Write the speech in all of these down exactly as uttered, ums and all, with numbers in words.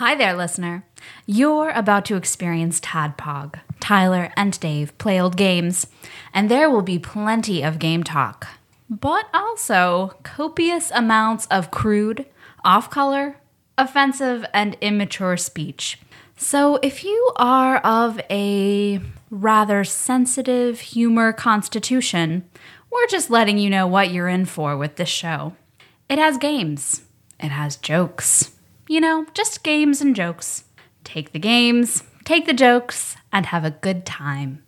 Hi there, listener. You're about to experience Tadpog. Tyler and Dave play old games, and there will be plenty of game talk, but also copious amounts of crude, off-color, offensive, and immature speech. So if you are of a rather sensitive humor constitution, we're just letting you know what you're in for with this show. It has games. It has jokes. You know, just games and jokes. Take the games, take the jokes, and have a good time.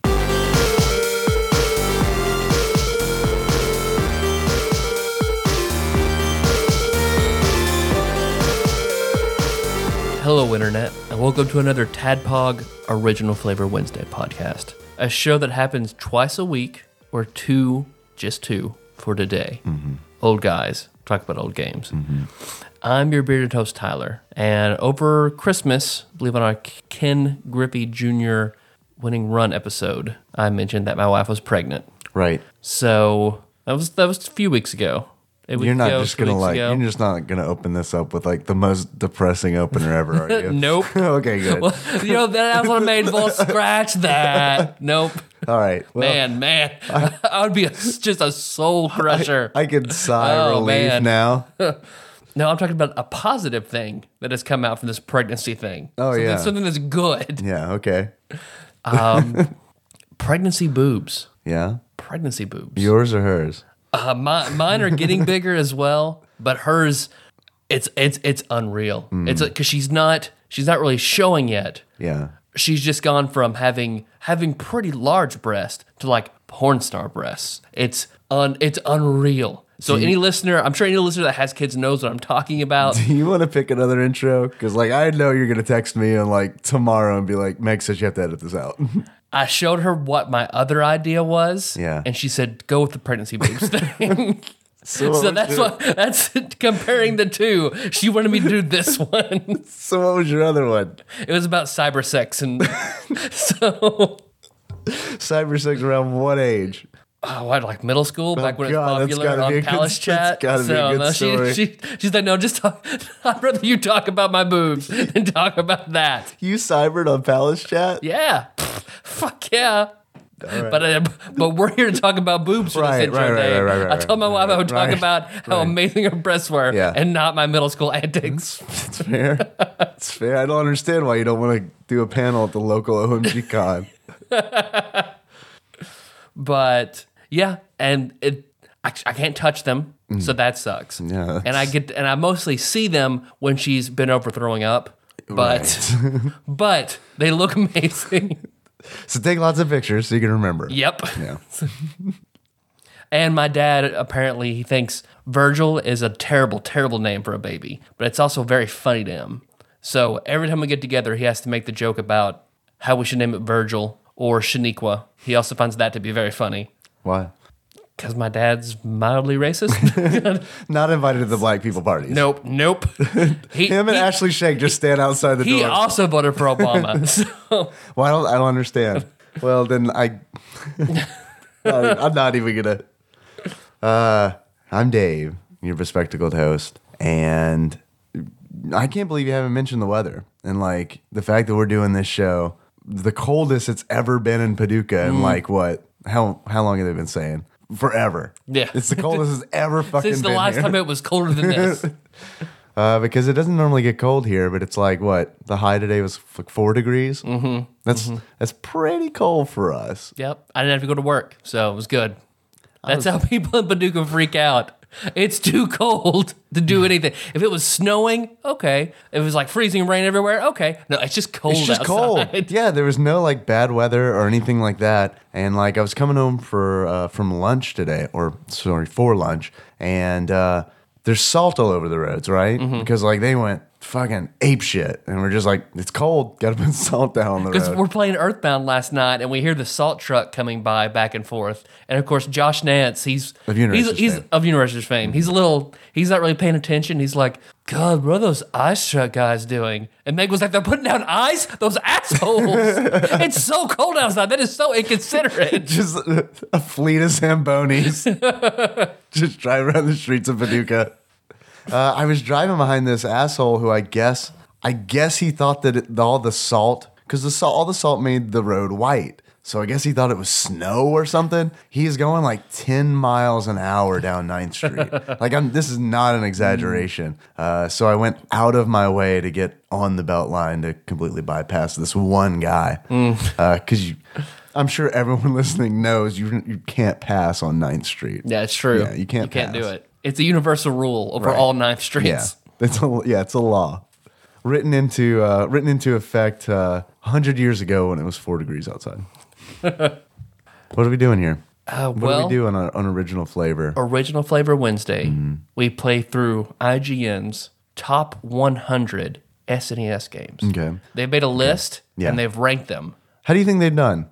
Hello, Internet, and welcome to another Tadpog Original Flavor Wednesday podcast. A show that happens twice a week, or two, just two, for today. Mm-hmm. Old guys, talk about old games. Mm-hmm. I'm your bearded host, Tyler, and over Christmas, I believe on our Ken Griffey Junior winning run episode, I mentioned that my wife was pregnant. Right. So that was that was a few weeks ago. A week you're not ago, just gonna like. ago. You're just not gonna open this up with like the most depressing opener ever, are you? Nope. Okay, good. Well, you know that's what I made. Well, scratch that. Nope. All right. Well, man, man, I, I would be a, just a soul crusher. I, I can sigh Oh, relief man. now. No, I'm talking about a positive thing that has come out from this pregnancy thing. Oh, something, yeah. something that's good. Yeah. Okay. Um, pregnancy boobs. Yeah. Pregnancy boobs. Yours or hers? Uh, my, mine are getting bigger as well, but hers, it's it's it's unreal. Mm. It's because she's not she's not really showing yet. Yeah. She's just gone from having having pretty large breasts to like porn star breasts. It's un it's unreal. So any listener, I'm sure any listener that has kids knows what I'm talking about. Do you want to pick another intro? Because like I know you're gonna text me and like tomorrow and be like, Meg says you have to edit this out. I showed her what my other idea was, Yeah. and she said, "Go with the pregnancy boobs thing." So, so what that's was your, what that's comparing the two. She wanted me to do this one. so what was your other one? It was about cyber sex, and so Cyber sex around what age? oh, what, like middle school, back when God, it was that's popular gotta be a on good- Palace Chat. that's gotta be a so good no, story. She, she, she's like, no, just talk. I'd rather you talk about my boobs than talk about that. You cybered on Palace Chat? Yeah, fuck yeah. But uh, but we're here to talk about boobs for Right, this intro right, right, day. right, right, I told my right, wife I would talk right, about how right. amazing her breasts were, Yeah. and not my middle school antics. It's fair. It's fair. I don't understand why you don't want to do a panel at the local O M G Con. But yeah, and it I, I can't touch them, so that sucks. Yeah, that's- and I get and I mostly see them when she's been over throwing up, but but they look amazing. So take lots of pictures so you can remember. Yep. Yeah. And my dad, apparently, he thinks Virgil is a terrible, terrible name for a baby, but it's also very funny to him. So every time we get together, he has to make the joke about how we should name it Virgil or Shaniqua. He also finds that to be very funny Why? because my dad's mildly racist. Not invited to the black people parties. Nope, nope. He, Him and he, Ashley Shank just stand outside the he door. also voted for Obama. So Well, I don't. I don't understand. Well, then I. I'm not even gonna. Uh, I'm Dave, your bespectacled host, and I can't believe you haven't mentioned the weather and like the fact that we're doing this show, the coldest it's ever been in Paducah, and like what? How how long have they been saying? Forever. Yeah. It's the coldest it's ever fucking since the been last here. time it was colder than this. Uh, because it doesn't normally get cold here, but it's like what the high today was like four degrees. Mm-hmm. That's mm-hmm. that's pretty cold for us. Yep, I didn't have to go to work, so it was good. That's how people in Paducah freak out. It's too cold to do anything. If it was snowing, okay. If it was like freezing rain everywhere, okay. No, it's just cold It's just outside. cold. Yeah, there was no like bad weather or anything like that. And like I was coming home for uh, from lunch today, or sorry, for lunch, and uh, there's salt all over the roads, right? Mm-hmm. Because like they went fucking ape shit, and we're just like, it's cold, gotta put salt down on the Because road. we're playing Earthbound last night, and we hear the salt truck coming by back and forth. And of course, Josh Nance, he's Of Universal's he's, he's fame. of Universal's fame. He's a little, he's not really paying attention. He's like, God, what are those ice truck guys doing? And Meg was like, they're putting down ice? Those assholes. It's so cold outside. That is so inconsiderate. Just a fleet of Zambonis just driving around the streets of Paducah. Uh, I was driving behind this asshole who I guess I guess he thought that it, all the salt, because the salt, all the salt made the road white. So I guess he thought it was snow or something. He's going like ten miles an hour down ninth Street. Like I'm, this is not an exaggeration. Uh, so I went out of my way to get on the belt line to completely bypass this one guy. Because you, I'm sure everyone listening knows you you can't pass on ninth Street. Yeah, it's true. Yeah, you can't. You can't pass. do it. It's a universal rule over Right. all ninth Streets. Yeah, it's a yeah, it's a law written into uh, written into effect uh, one hundred years ago when it was four degrees outside. What are we doing here? Uh, What well, do we do on, a, on original flavor? Original Flavor Wednesday, Mm-hmm. we play through I G N's top one hundred S N E S games. Okay. They've made a list Yeah. and they've ranked them How do you think they've done?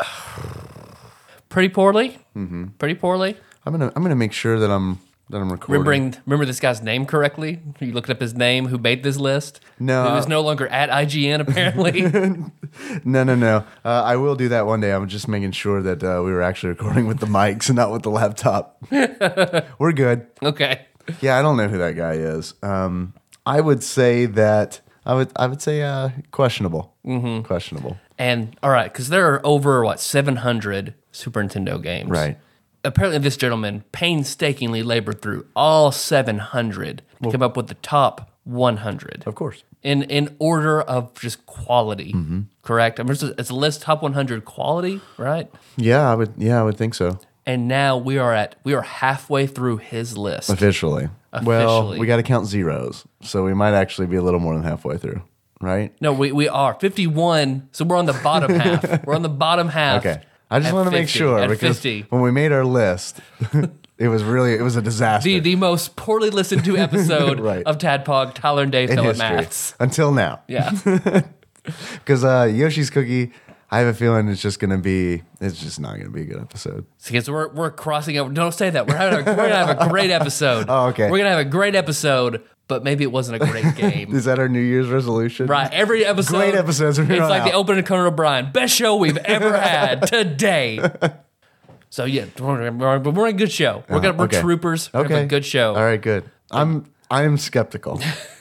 pretty poorly. Mm-hmm. Pretty poorly. I'm gonna I'm gonna make sure that I'm that I'm recording. Remembering, remember this guy's name correctly? You looked up his name, who made this list? No. Who is no longer at I G N, apparently. No, no, no. Uh, I will do that one day. I'm just making sure that uh, we were actually recording with the mics and not with the laptop. We're good. Okay. Yeah, I don't know who that guy is. Um, I would say that I would I would say uh, questionable. Mm-hmm. Questionable. And, all right, because there are over, what, seven hundred Super Nintendo games. Right. Apparently, this gentleman painstakingly labored through all seven hundred to come up with the top one hundred. Of course. In in order of just quality, correct? I mean, it's a, it's a list top one hundred quality, right? Yeah, I would. Yeah, I would think so. And now we are at we are halfway through his list. Officially. Well, Officially. we got to count zeros, so we might actually be a little more than halfway through, right? No, we, we are fifty-one. So we're on the bottom half. We're on the bottom half. Okay. I just at want to make fifty, sure at because fifty. when we made our list, it was really it was a disaster The the most poorly listened to episode Right. of Tadpog, Tyler and Dave in fell at history maths. until now. Yeah. Because uh, Yoshi's Cookie, I have a feeling it's just going to be, it's just not going to be a good episode. Because we're we're crossing over. Don't say that. We're having a, we're gonna have a great episode. Oh, okay. We're gonna have a great episode, but maybe it wasn't a great game. Is that our New Year's resolution? Right. Every episode. Great episodes from It's here on like the out. opening of Conan O'Brien. Best show we've ever had today. So yeah, we're, we're, we're in a good show. We're gonna we're okay. troopers. We're gonna have Okay. a good show. All right, good. I'm I am skeptical.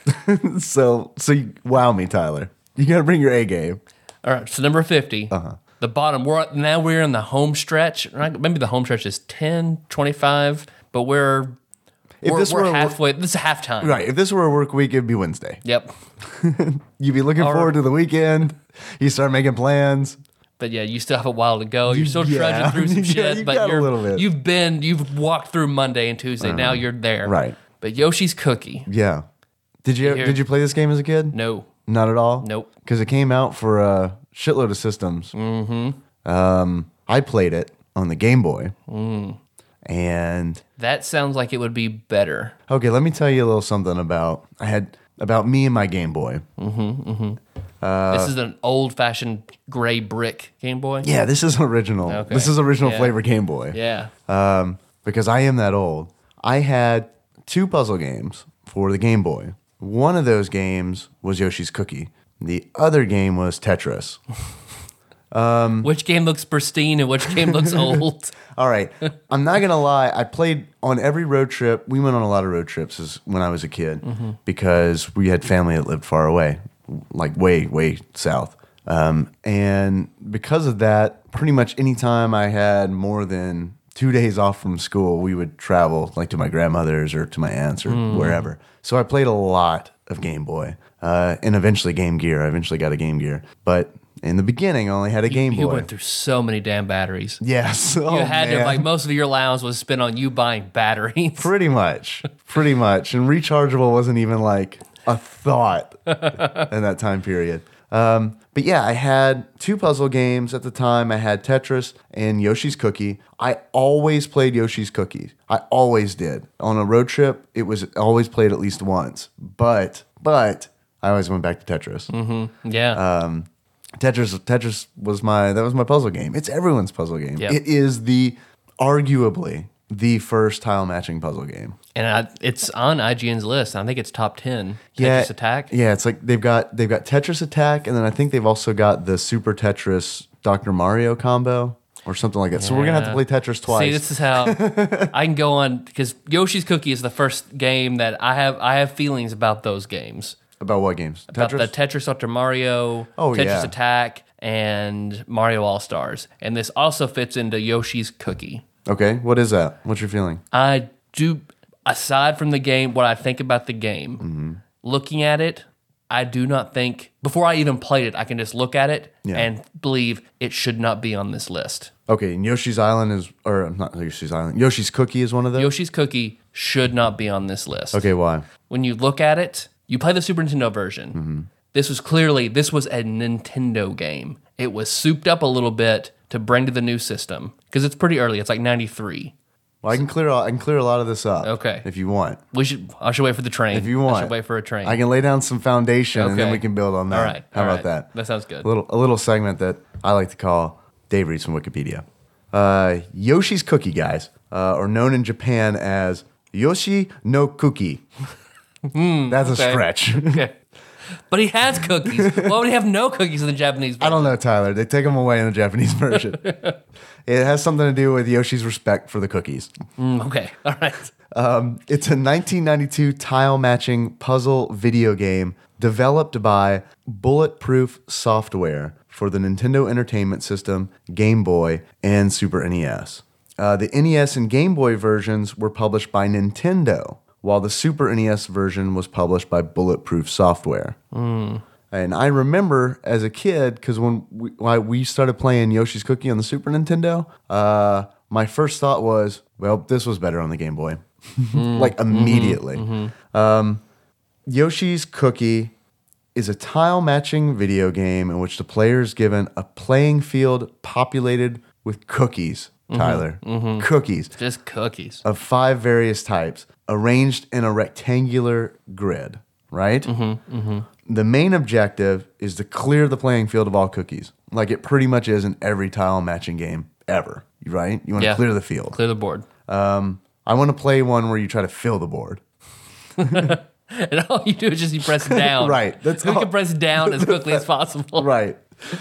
so so you, wow me, Tyler. You got to bring your A game. All right. So number fifty. Uh-huh. The bottom. We're now we're in the home stretch. Right? Maybe the home stretch is ten, twenty-five, but we're If we're, this we're were a work- halfway. This is halftime. Right. If this were a work week, it'd be Wednesday. Yep. You'd be looking Or- forward to the weekend. You start making plans. But yeah, you still have a while to go. You're still Yeah. trudging through some Yeah, shit, you but got a you're little bit. you've been you've walked through Monday and Tuesday. Now you're there. Right. But Yoshi's Cookie. Yeah. Did you Here- did you play this game as a kid? No. Not at all? Nope. Because it came out for a shitload of systems. Mm-hmm. Um, I played it on the Game Boy. Mm. And That sounds like it would be better. okay, let me tell you a little something about I had about me and my Game Boy. this is an old fashioned gray brick Game Boy. Yeah, this is original. Okay. This is original Yeah. flavor Game Boy. Yeah. Um, because I am that old. I had two puzzle games for the Game Boy. One of those games was Yoshi's Cookie. The other game was Tetris. Which game looks pristine and which game looks old? All right. I'm not going to lie. I played on every road trip. We went on a lot of road trips as, when I was a kid because we had family that lived far away, like way, way south. Um, and because of that, pretty much anytime I had more than two days off from school, we would travel like to my grandmother's or to my aunt's or wherever. So I played a lot of Game Boy uh, and eventually Game Gear. I eventually got a Game Gear. But in the beginning, I only had a Game You Boy. went through so many damn batteries. Yes. Oh, You had to, man. like, most of your allowance was spent on you buying batteries. Pretty much. Pretty much. And rechargeable wasn't even like a thought in that time period. Um, but yeah, I had two puzzle games at the time. I had Tetris and Yoshi's Cookie. I always played Yoshi's Cookie. I always did. On a road trip, it was always played at least once. But, but I always went back to Tetris. Yeah. Um, Tetris, Tetris was my that was my puzzle game. It's everyone's puzzle game. Yep. It is the arguably the first tile matching puzzle game. and I, it's on I G N's list. I think it's top ten. Yeah, Tetris Attack. Yeah, it's like they've got they've got Tetris Attack, and then I think they've also got the Super Tetris Doctor Mario combo or something like that. So we're gonna have to play Tetris twice. See, this is how I can go on because Yoshi's Cookie is the first game that I have. I have feelings about those games. About what games? About Tetris? the Tetris Doctor Mario, Oh, Tetris yeah. Attack, and Mario All Stars. And this also fits into Yoshi's Cookie. Okay, what is that? What's your feeling? I do, aside from the game, what I think about the game, Mm-hmm. looking at it, I do not think, before I even played it, I can just look at it Yeah. and believe it should not be on this list. Okay, and Yoshi's Island is, or not Yoshi's Island, Yoshi's Cookie is one of those? Yoshi's Cookie should not be on this list. Okay, why? When you look at it, you play the Super Nintendo version. Mm-hmm. This was clearly, this was a Nintendo game. It was souped up a little bit to bring to the new system because it's pretty early. It's like ninety-three. Well, I can clear I can clear a lot of this up. Okay. If you want. We should. I should wait for the train. If you want. I should wait for a train. I can lay down some foundation and then Okay. we can build on that. All right. How all about right. that? That sounds good. A little a little segment that I like to call Dave reads from Wikipedia. Uh, Yoshi's Cookie, guys, uh, or known in Japan as Yoshi no Cookie. That's a okay. stretch. Okay. But he has cookies. Why would he have no cookies in the Japanese version? I don't know, Tyler. They take them away in the Japanese version. It has something to do with Yoshi's respect for the cookies. Mm, okay. All right. Um, it's a nineteen ninety-two tile matching puzzle video game developed by Bulletproof Software for the Nintendo Entertainment System, Game Boy, and Super N E S. Uh, the N E S and Game Boy versions were published by Nintendo, while the Super N E S version was published by Bulletproof Software. And I remember as a kid, because when we, when we started playing Yoshi's Cookie on the Super Nintendo, uh, my first thought was, well, this was better on the Game Boy. like immediately. Um, Yoshi's Cookie is a tile matching video game in which the player is given a playing field populated with cookies, Tyler. Cookies Just cookies. of five various types arranged in a rectangular grid, right? The main objective is to clear the playing field of all cookies, like it pretty much is in every tile matching game ever, right? You want to Yeah. clear the field. Clear the board. Um, I want to play one where you try to fill the board. And all you do is just you press down. Right, that's Who all. can press down as quickly as possible. Right.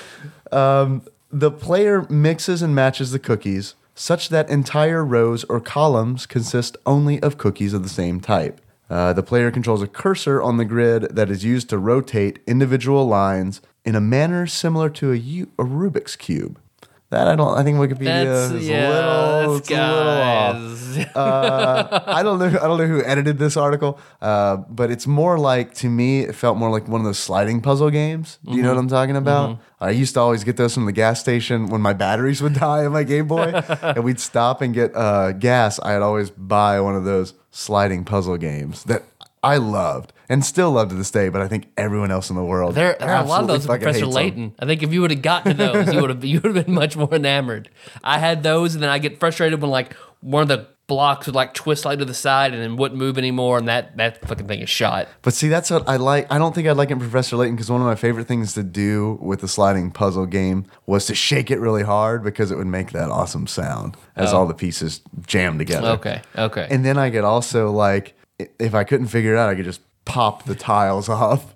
Um, the player mixes and matches the cookies such that entire rows or columns consist only of cookies of the same type. Uh, the player controls a cursor on the grid that is used to rotate individual lines in a manner similar to a, U- a Rubik's Cube. That I don't. I think Wikipedia That's is yeah. a little. that's It's a little off. guys. Uh, I don't know. I don't know who edited this article, uh, but it's more like, to me, it felt more like one of those sliding puzzle games. Do you know what I'm talking about? I used to always get those from the gas station when my batteries would die on my Game Boy, and we'd stop and get uh, gas. I'd always buy one of those sliding puzzle games that I loved and still love to this day. But I think everyone else in the world There, there are a lot of absolutely those with fucking Professor hates them. Layton. I think if you would have gotten to those, you would have you would have been much more enamored. I had those, and then I get frustrated when like one of the blocks would like twist like to the side and then wouldn't move anymore, and that that fucking thing is shot. But see, that's what I like. I don't think I'd like it in Professor Layton because one of my favorite things to do with the sliding puzzle game was to shake it really hard because it would make that awesome sound as all the pieces jam together. Okay, okay. And then I could also, like, i- if I couldn't figure it out, I could just pop the tiles off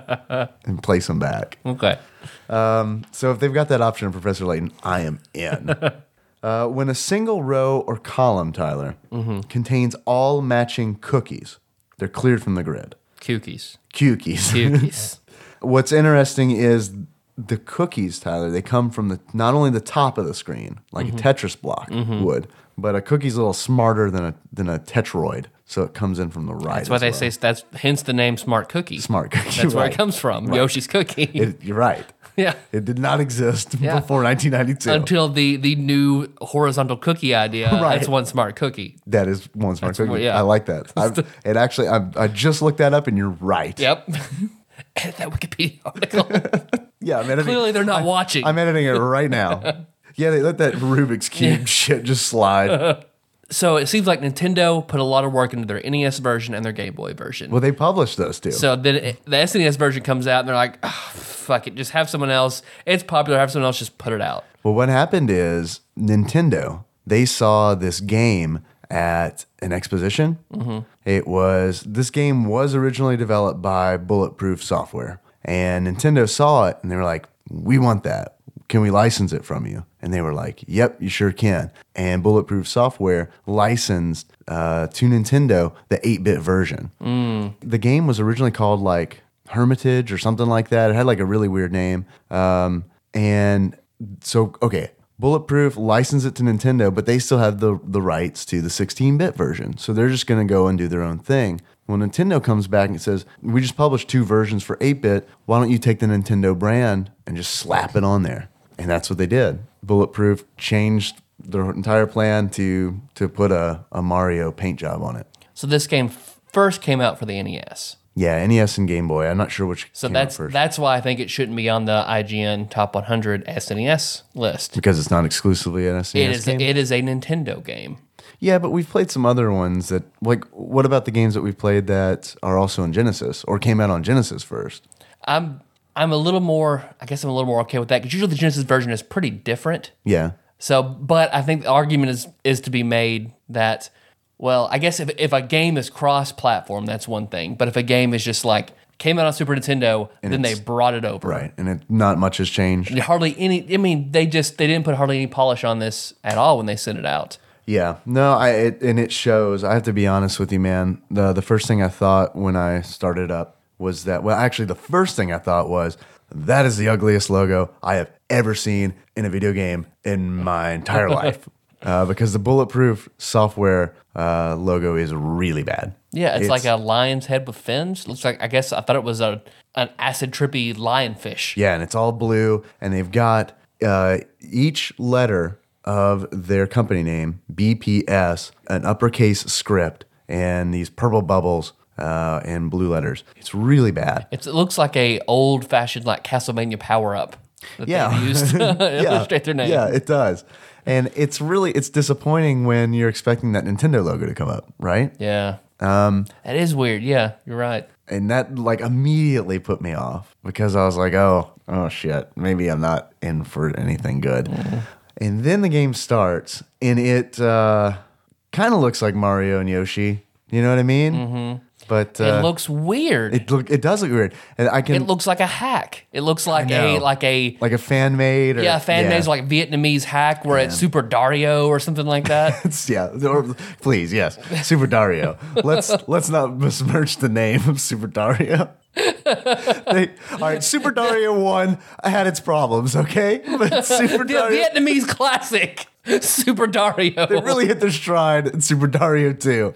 and place them back. okay. Um, so if they've got that option in Professor Layton, I am in. Uh, when a single row or column, Tyler, contains all matching cookies, they're cleared from the grid. Cookies. Cookies. Cookies. What's interesting is the cookies, Tyler, they come from the not only the top of the screen, like a Tetris block would, but a cookie's a little smarter than a than a Tetroid, so it comes in from the right. That's why as they well. say that's hence the name Smart Cookie. Smart cookie. That's where right. it comes from. Right. Yoshi's Cookie. It- you're right. yeah. It did not exist Yeah. before nineteen ninety-two. Until the the new horizontal cookie idea. Right. That's one Smart Cookie. That is one smart That's cookie. what- yeah. I like that. I've, it actually, I, I just looked that up, and you're right. Yep. Edit that Wikipedia article. Yeah, I'm editing. Clearly, they're not watching. I'm editing it right now. Yeah, they let that Rubik's Cube shit just slide. So it seems like Nintendo put a lot of work into their N E S version and their Game Boy version. Well, they published those two. So then it, the S N E S version comes out, and they're like, oh, "Fuck it, just have someone else. It's popular. Have someone else just put it out." Well, what happened is Nintendo, they saw this game at an exposition. Mm-hmm. It was, this game was originally developed by Bulletproof Software. And Nintendo saw it and they were like, we want that. Can we license it from you? And they were like, yep, you sure can. And Bulletproof Software licensed uh, to Nintendo the eight-bit version. Mm. The game was originally called like, Hermitage or something like that. It had like a really weird name. Um, and so, okay, Bulletproof licensed it to Nintendo, but they still have the, the rights to the sixteen-bit version. So they're just going to go and do their own thing. When Nintendo comes back and says, we just published two versions for eight-bit, why don't you take the Nintendo brand and just slap it on there? And that's what they did. Bulletproof changed their entire plan to to put a, a Mario paint job on it. So this game f- first came out for the N E S. Yeah, N E S and Game Boy. I'm not sure which So came out that's first. that's why I think it shouldn't be on the I G N Top one hundred S N E S list. Because it's not exclusively an S N E S It is game? it is a Nintendo game. Yeah, but we've played some other ones that, like, what about the games that we've played that are also in Genesis or came out on Genesis first? I'm I'm a little more I guess I'm a little more okay with that because usually the Genesis version is pretty different. Yeah. So, but I think the argument is is to be made that, well, I guess if if a game is cross-platform, that's one thing. But if a game is just like came out on Super Nintendo, And then they it's- brought it over. Right, and it, not much has changed. Hardly any. I mean, they just they didn't put hardly any polish on this at all when they sent it out. Yeah, no, I it, and it shows. I have to be honest with you, man. The the first thing I thought when I started up was that, well, actually, the first thing I thought was that is the ugliest logo I have ever seen in a video game in my entire life. Uh, because the Bulletproof software uh, logo is really bad. Yeah, it's, like a lion's head with fins. Looks like I guess I thought it was a an acid trippy lionfish. Yeah, and it's all blue, and they've got uh, each letter of their company name, B P S, an uppercase script, and these purple bubbles uh, and blue letters. It's really bad. It's, it looks like a old fashioned like Castlevania power up that Yeah. they used to illustrate their name. Yeah, it does. And it's really, it's disappointing when you're expecting that Nintendo logo to come up, right? Yeah. Um, that is weird. Yeah, you're right. And that like immediately put me off because I was like, oh, oh shit, maybe I'm not in for anything good. Mm-hmm. And then the game starts and it uh, kind of looks like Mario and Yoshi. You know what I mean? Mm-hmm. But uh, it looks weird. It look it does look weird, and I can It looks like a hack. It looks like a know. like a like a fan made. Or, yeah fan made like Vietnamese hack where it's Super Dario or something like that. It's, yeah, or, please, yes, Super Dario. Let's let's not besmirch the name of Super Dario. They, all right, Super Dario one had its problems, okay, but Super The Dario Vietnamese classic Super Dario. they really hit their stride in Super Dario two.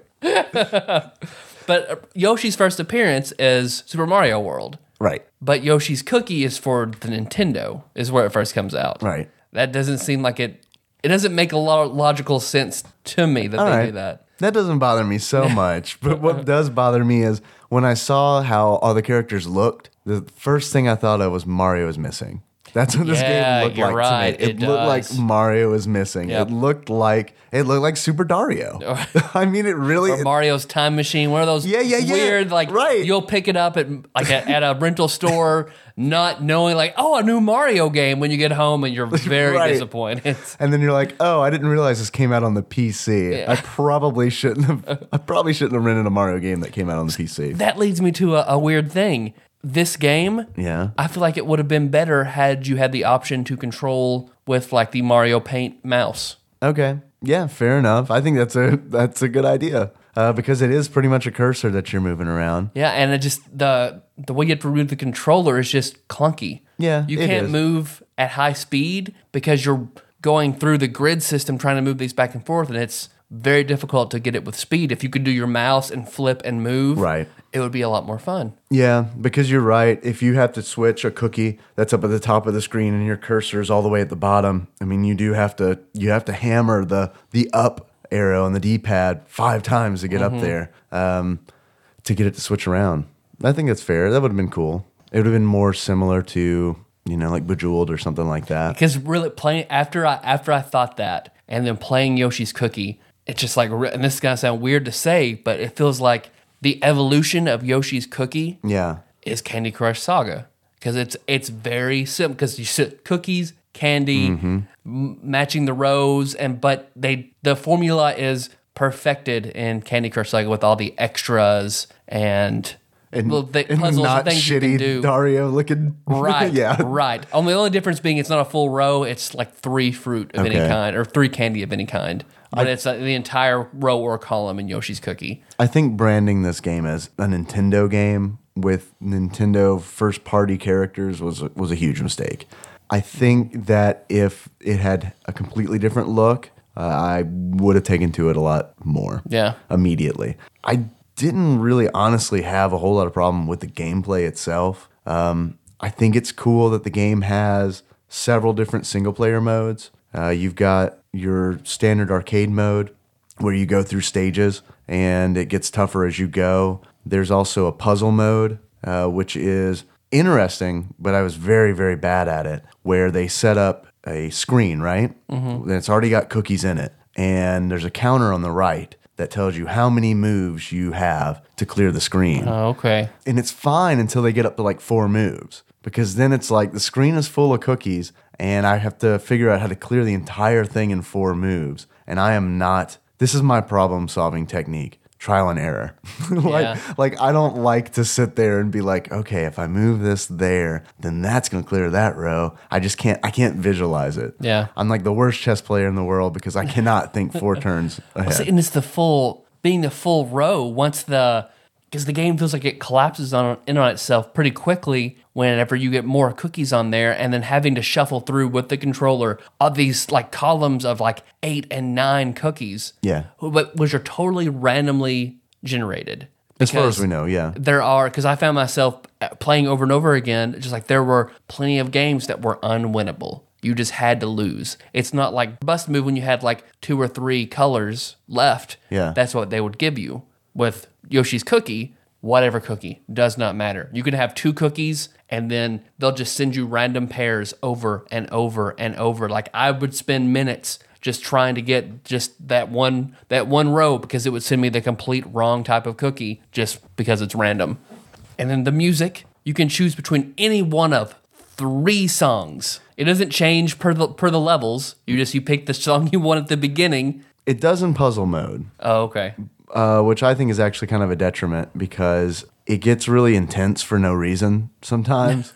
But uh, Yoshi's first appearance is Super Mario World. Right, But Yoshi's Cookie is for the Nintendo, is where it first comes out. right. That doesn't seem like it. It doesn't make a lot of logical sense to me that All they right. do that. That doesn't bother me so much. But what does bother me is when I saw how all the characters looked, the first thing I thought of was Mario is missing. That's what this Yeah, game looked you're like right. to me. It, It looked does. like Mario was missing. Yep. It looked like it looked like Super Dario. I mean, it really. Or Mario's Time Machine, one of those Yeah, yeah, yeah. weird, like, Right. you'll pick it up at like a, at a rental store, not knowing, like, oh, a new Mario game when you get home and you're very Right. disappointed. and then you're like, oh, I didn't realize this came out on the P C. Yeah. I probably shouldn't have. I probably shouldn't have rented a Mario game that came out on the P C. That leads me to a, a weird thing. This game, Yeah. I feel like it would have been better had you had the option to control with like the Mario Paint mouse. Okay. Yeah, fair enough. I think that's a that's a good idea uh, because it is pretty much a cursor that you're moving around. Yeah, and it just the the way you have to move the controller is just clunky. Yeah, you it can't is. move at high speed because you're going through the grid system trying to move these back and forth, and it's very difficult to get it with speed. If you could do your mouse and flip and move, Right. it would be a lot more fun. Yeah, because you're right. If you have to switch a cookie that's up at the top of the screen and your cursor is all the way at the bottom, I mean, you do have to you have to hammer the the up arrow on the D-pad five times to get Mm-hmm. up there um, to get it to switch around. I think that's fair. That would have been cool. It would have been more similar to, you know, like Bejeweled or something like that. Because really playing after I after I thought that, and then playing Yoshi's Cookie, it's just like, and this is gonna sound weird to say, but it feels like the evolution of Yoshi's Cookie Yeah. is Candy Crush Saga, because it's it's very simple. Because you sit cookies, candy, Mm-hmm. m- matching the rows, and but they the formula is perfected in Candy Crush Saga with all the extras and. And, well, the and puzzles not and things you can shitty do. Dario looking. Right. yeah. Right. Only the only difference being it's not a full row. It's like three fruit of any Okay. kind or three candy of any kind. But it's uh, the entire row or column in Yoshi's Cookie. I think branding this game as a Nintendo game with Nintendo first party characters was was a huge mistake. I think that if it had a completely different look, uh, I would have taken to it a lot more. Yeah. Immediately. I didn't really honestly have a whole lot of problem with the gameplay itself. Um, I think it's cool that the game has several different single player modes. Uh, you've got your standard arcade mode where you go through stages and it gets tougher as you go. There's also a puzzle mode, uh, which is interesting, but I was very, very bad at it, where they set up a screen, right? Mm-hmm. It's already got cookies in it. And there's a counter on the right that tells you how many moves you have to clear the screen. Oh, okay. And it's fine until they get up to like four moves, because then it's like the screen is full of cookies and I have to figure out how to clear the entire thing in four moves. And I am not, this is my problem solving technique. Trial and error. like, Yeah. like I don't like to sit there and be like, okay, if I move this there, then that's going to clear that row. I just can't, I can't visualize it. Yeah. I'm like the worst chess player in the world because I cannot think four turns ahead. See, and it's the full, being the full row once the, because the game feels like it collapses on in on itself pretty quickly whenever you get more cookies on there, and then having to shuffle through with the controller of these like columns of like eight and nine cookies. Yeah. But which are totally randomly generated. As far Because as we know, yeah. There are, because I found myself playing over and over again, just like there were plenty of games that were unwinnable. You just had to lose. It's not like Bust Move when you had like two or three colors left. Yeah. That's what they would give you. With Yoshi's Cookie, whatever cookie, does not matter. You can have two cookies and then they'll just send you random pairs over and over and over. Like I would spend minutes just trying to get just that one that one row because it would send me the complete wrong type of cookie just because it's random. And then the music, you can choose between any one of three songs. It doesn't change per the per the levels. You just you pick the song you want at the beginning. It does in puzzle mode. Oh, okay. Uh, which I think is actually kind of a detriment because it gets really intense for no reason sometimes,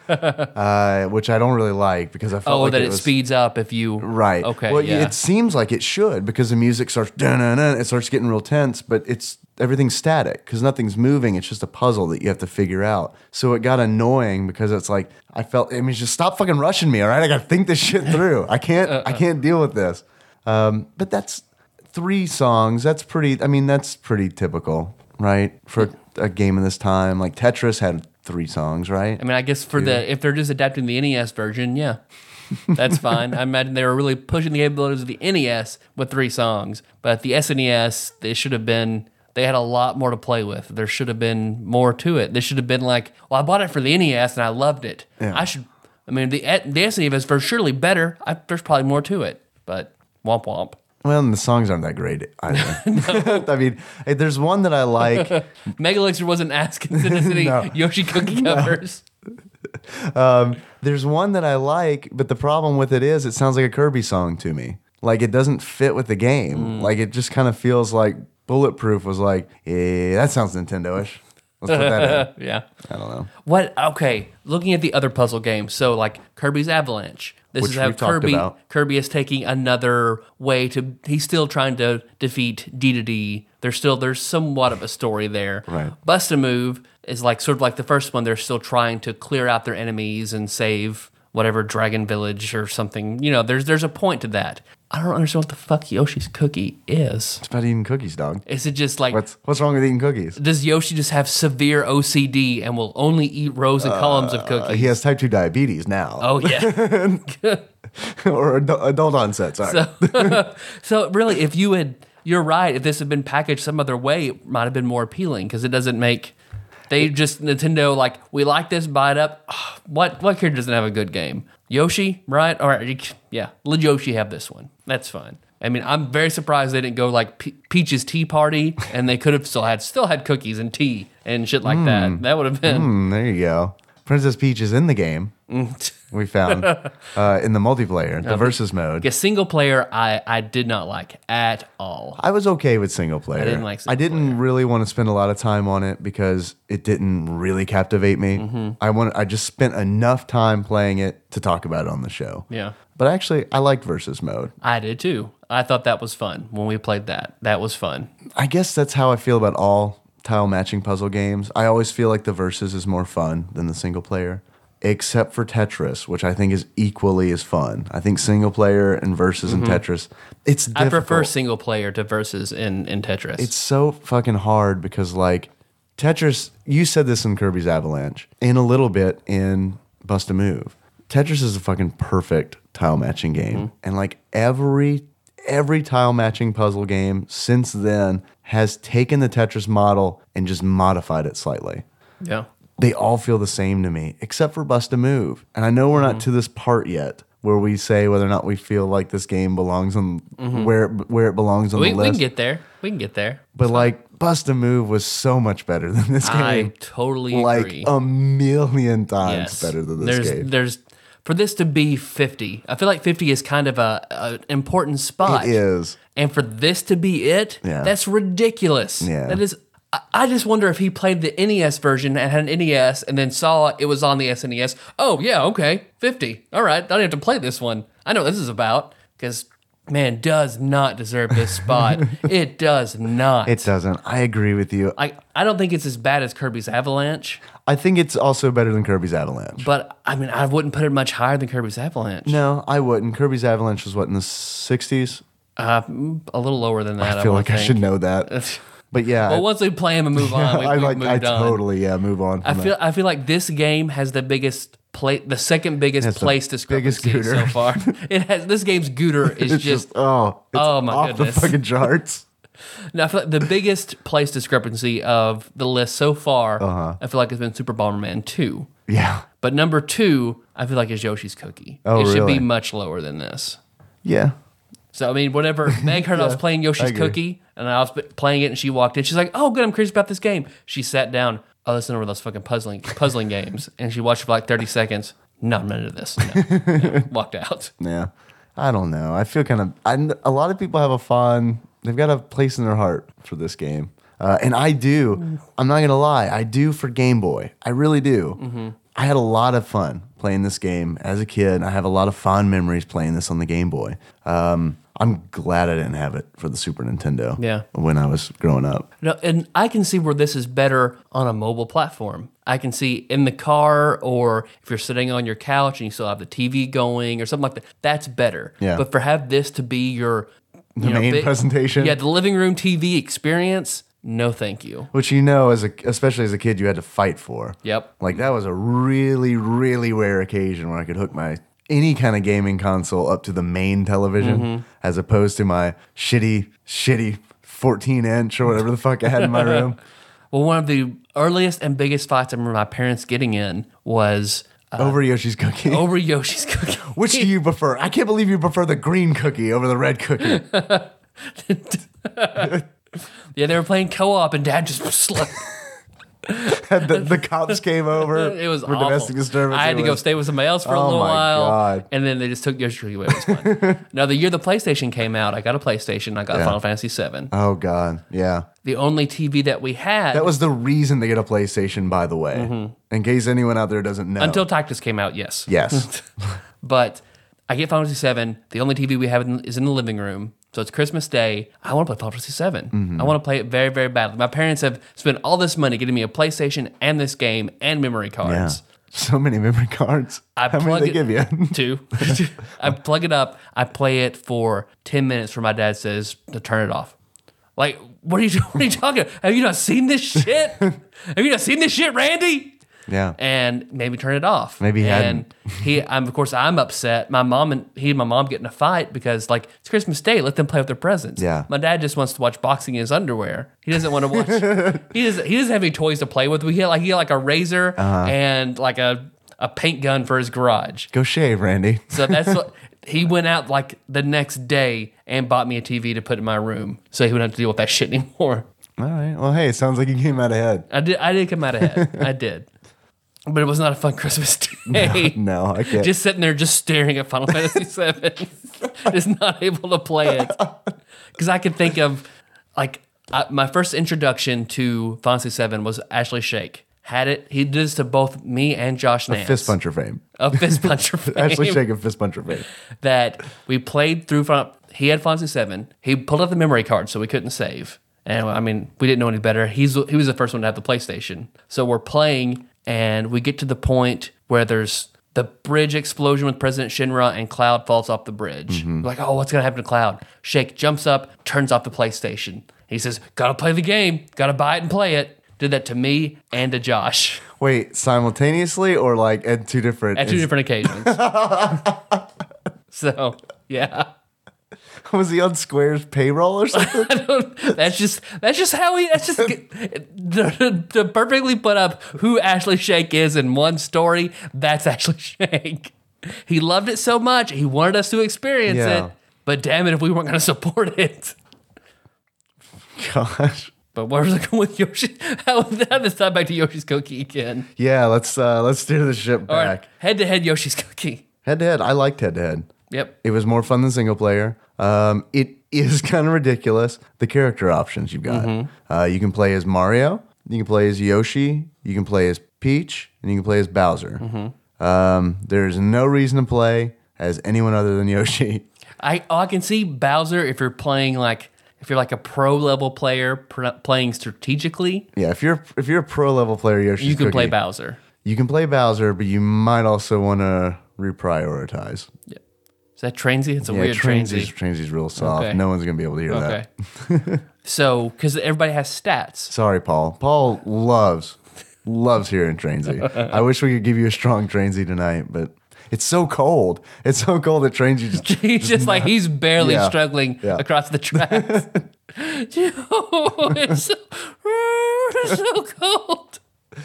uh, which I don't really like because I felt Oh, like that it, it, was, speeds up if you... right. Okay, Well, yeah. it seems like it should because the music starts dun-dun-dun, it starts getting real tense, but it's everything's static because nothing's moving. It's just a puzzle that you have to figure out. So it got annoying because it's like I felt. I mean, just stop fucking rushing me, all right? I got to think this shit through. I can't. I can't deal with this. Um, but that's. Three songs, that's pretty, I mean, that's pretty typical, right? For a game of this time. Like Tetris had three songs, right? I mean, I guess for the if they're just adapting the N E S version, yeah, that's fine. I imagine they were really pushing the capabilities of the N E S with three songs. But the S N E S, they should have been, they had a lot more to play with. There should have been more to it. They should have been like, well, I bought it for the N E S and I loved it. Yeah. I should, I mean, the, the S N E S version is surely better. I, there's probably more to it. But womp womp. Well, and the songs aren't that great either. I mean, hey, there's one that I like. Megalixer wasn't asking to send us any No. Yoshi cookie covers. Um, there's one that I like, but the problem with it is it sounds like a Kirby song to me. Like it doesn't fit with the game. Mm. Like it just kind of feels like Bulletproof was like, eh, that sounds Nintendo-ish. Let's put that in. Yeah. I don't know. What? Okay, looking at the other puzzle games, so like Kirby's Avalanche. This Which is how we've talked Kirby about. Kirby is taking another way to. He's still trying to defeat D to D. There's still there's somewhat of a story there. Right. Bust a Move is like sort of like the first one. They're still trying to clear out their enemies and save whatever Dragon Village or something. You know, there's there's a point to that. I don't understand what the fuck Yoshi's Cookie is. It's about eating cookies, dog. Is it just like What's what's wrong with eating cookies? does Yoshi just have severe O C D and will only eat rows and columns of Uh, cookies? he has type two diabetes now. Oh yeah. or adult, adult onset, sorry. So, so really, if you had, you're right. If this had been packaged some other way, it might have been more appealing because it doesn't make. They just Nintendo like we like this, buy it up. Oh, what what character doesn't have a good game? Yoshi, right? All right, you- yeah. Let Yoshi have this one. That's fine. I mean, I'm very surprised they didn't go like Pe- Peach's Tea Party, and they could have still had still had cookies and tea and shit like that. That would have been. Hmm, there you go. Princess Peach is in the game. We found uh, in the multiplayer, the versus mode. A single player, I I did not like at all. I was okay with single player. I didn't like single I didn't really want to spend a lot of time on it because it didn't really captivate me. Mm-hmm. I want. I just spent enough time playing it to talk about it on the show. Yeah. But actually, I liked versus mode. I did too. I thought that was fun when we played that. That was fun. I guess that's how I feel about all tile matching puzzle games, I always feel like the versus is more fun than the single player, except for Tetris, which I think is equally as fun. I think single player and versus mm-hmm. in Tetris, it's difficult. I prefer single player to versus in, in Tetris. It's so fucking hard because, like, Tetris, you said this in Kirby's Avalanche, and a little bit in Bust a Move. Tetris is a fucking perfect tile matching game. Mm-hmm. And, like, every every tile matching puzzle game since then has taken the Tetris model and just modified it slightly. Yeah. They all feel the same to me, except for Bust a Move. And I know we're mm-hmm. not to this part yet where we say whether or not we feel like this game belongs on mm-hmm. where where it belongs on we, the list. We can get there. We can get there. But it's like fine. Bust a Move was so much better than this game. I totally like agree. Like a million times yes. better than this there's, game. There's for this to be fifty. I feel like fifty is kind of a, a important spot. It is. And for this to be it, yeah. that's ridiculous. Yeah. That is. I, I just wonder if he played the N E S version and had an N E S and then saw it was on the S N E S. Oh, yeah, okay, fifty. All right, I don't have to play this one. I know what this is about because, man, does not deserve this spot. It does not. It doesn't. I agree with you. I, I don't think it's as bad as Kirby's Avalanche. I think it's also better than Kirby's Avalanche. But, I mean, I wouldn't put it much higher than Kirby's Avalanche. No, I wouldn't. Kirby's Avalanche was what, in the sixties? Uh, a little lower than that, I feel I like think. I should know that. But yeah. Well, once we play him and move on, we, I we've like. moved I on. totally yeah move on. From I feel. that. I feel like this game has the biggest play, the second biggest It's place the discrepancy biggest so far. It has this game's gooter is it's just, just oh it's oh my off goodness. the fucking charts. Now I feel like the biggest place discrepancy of the list so far, uh-huh. I feel like it's been Super Bomberman two. Yeah. But number two, I feel like is Yoshi's Cookie. Oh, it should really? be much lower than this. Yeah. So, I mean, whenever Meg heard Yeah, I was playing Yoshi's Cookie, and I was playing it, and she walked in, she's like, oh, good, I'm curious about this game. She sat down, oh, listen over those fucking puzzling puzzling games, and she watched it for like thirty seconds. No, I'm not into this. No. No. Walked out. Yeah. I don't know. I feel kind of, I, a lot of people have a fond, they've got a place in their heart for this game. Uh, and I do, I'm not going to lie, I do for Game Boy. I really do. Mm-hmm. I had a lot of fun playing this game as a kid. I have a lot of fond memories playing this on the Game Boy. Um, I'm glad I didn't have it for the Super Nintendo yeah. when I was growing up. No, and I can see where this is better on a mobile platform. I can see in the car, or if you're sitting on your couch and you still have the T V going or something like that, that's better. Yeah. But for have this to be your The you know, main big, presentation? Yeah, the living room T V experience, no thank you. Which, you know, as a, especially as a kid, you had to fight for. Yep. Like, that was a really, really rare occasion where I could hook my any kind of gaming console up to the main television, mm-hmm. as opposed to my shitty, shitty fourteen inch or whatever the fuck I had in my room. Well, one of the earliest and biggest fights I remember my parents getting in was uh, over Yoshi's Cookie. Over Yoshi's Cookie. Which do you prefer? I can't believe you prefer the green cookie over the red cookie. Yeah, they were playing co-op, and Dad just slept. the, the cops came over. It was for awful. domestic disturbance. I had to was, go stay with somebody else for a oh little my while, God. And then they just took Yoshi Cookie away. It was fun. Now, the year the PlayStation came out, I got a PlayStation. I got yeah. Final Fantasy seven. Oh God, yeah. The only T V that we had. That was the reason to get a PlayStation, by the way. Mm-hmm. In case anyone out there doesn't know. Until Tactics came out, yes. Yes. But I get Final Fantasy seven. The only T V we have is in the living room. So it's Christmas Day. I want to play Final Fantasy seven. Mm-hmm. I want to play it very, very badly. My parents have spent all this money getting me a PlayStation and this game and memory cards. Yeah. So many memory cards. I How many they it, give you? Two. I plug it up. I play it for ten minutes before my dad says to turn it off. Like, what are you, what are you talking about? Have you not seen this shit? Have you not seen this shit, Randy? Yeah. And maybe turn it off. Maybe he and hadn't. he, I'm, of course, I'm upset. My mom and he and my mom get in a fight because, like, it's Christmas Day. Let them play with their presents. Yeah. My dad just wants to watch boxing in his underwear. He doesn't want to watch. he doesn't. He doesn't have any toys to play with. We get like he had like a razor uh-huh. and like a a paint gun for his garage. Go shave, Randy. So that's what he went out like the next day and bought me a T V to put in my room, so he wouldn't have to deal with that shit anymore. All right. Well, hey, it sounds like you came out ahead. I did. I did come out ahead. I did. But it was not a fun Christmas day. No, no, I can't. Just sitting there, just staring at Final Fantasy seven, just not able to play it. Because I could think of, like, I, my first introduction to Final Fantasy seven was Ashley Shake. Had it. He did this to both me and Josh Nance. A fist puncher fame. A fist puncher fame. Ashley Shake and fist puncher fame. That we played through. Final, he had Final Fantasy seven. He pulled out the memory card so we couldn't save. And I mean, we didn't know any better. He's he was the first one to have the PlayStation. So we're playing, and we get to the point where there's the bridge explosion with President Shinra, and Cloud falls off the bridge. Mm-hmm. We're like, oh, what's gonna happen to Cloud? Shake jumps up, turns off the PlayStation. He says, "Gotta play the game. Gotta buy it and play it." Did that to me and to Josh Wait, simultaneously or like at two different? at two is- different occasions. So yeah. Was he on Square's payroll or something? I don't, that's just that's just how he that's just to, to perfectly put up who Ashley Shake is in one story. That's Ashley Shake. He loved it so much he wanted us to experience Yeah. it, but damn it if we weren't going to support it. Gosh. But where was I going with Yoshi? How how this time back to Yoshi's Cookie again? Yeah, let's uh let's steer the ship All back. right, head to head Yoshi's Cookie. Head to head. I liked head to head. Yep. It was more fun than single player. Um, it is kind of ridiculous. The character options you've got. Mm-hmm. Uh, you can play as Mario. You can play as Yoshi. You can play as Peach, and you can play as Bowser. Mm-hmm. Um, there's no reason to play as anyone other than Yoshi. I oh, I can see Bowser if you're playing like if you're like a pro level player pr- playing strategically. Yeah, if you're if you're a pro level player, Yoshi's You can Cookie. play Bowser. You can play Bowser, but you might also want to reprioritize. Yeah. Is that Trainsy? It's a Yeah, weird Trainsy's, Trainsy. Trainsy's real soft. Okay. No one's gonna be able to hear Okay. that. So, because everybody has stats. Sorry, Paul. Paul loves loves hearing Trainsy. I wish we could give you a strong Trainsy tonight, but it's so cold. It's so cold that Trainsy just He's just like, he's barely Yeah. struggling Yeah. across the tracks. Oh, it's so, it's so cold.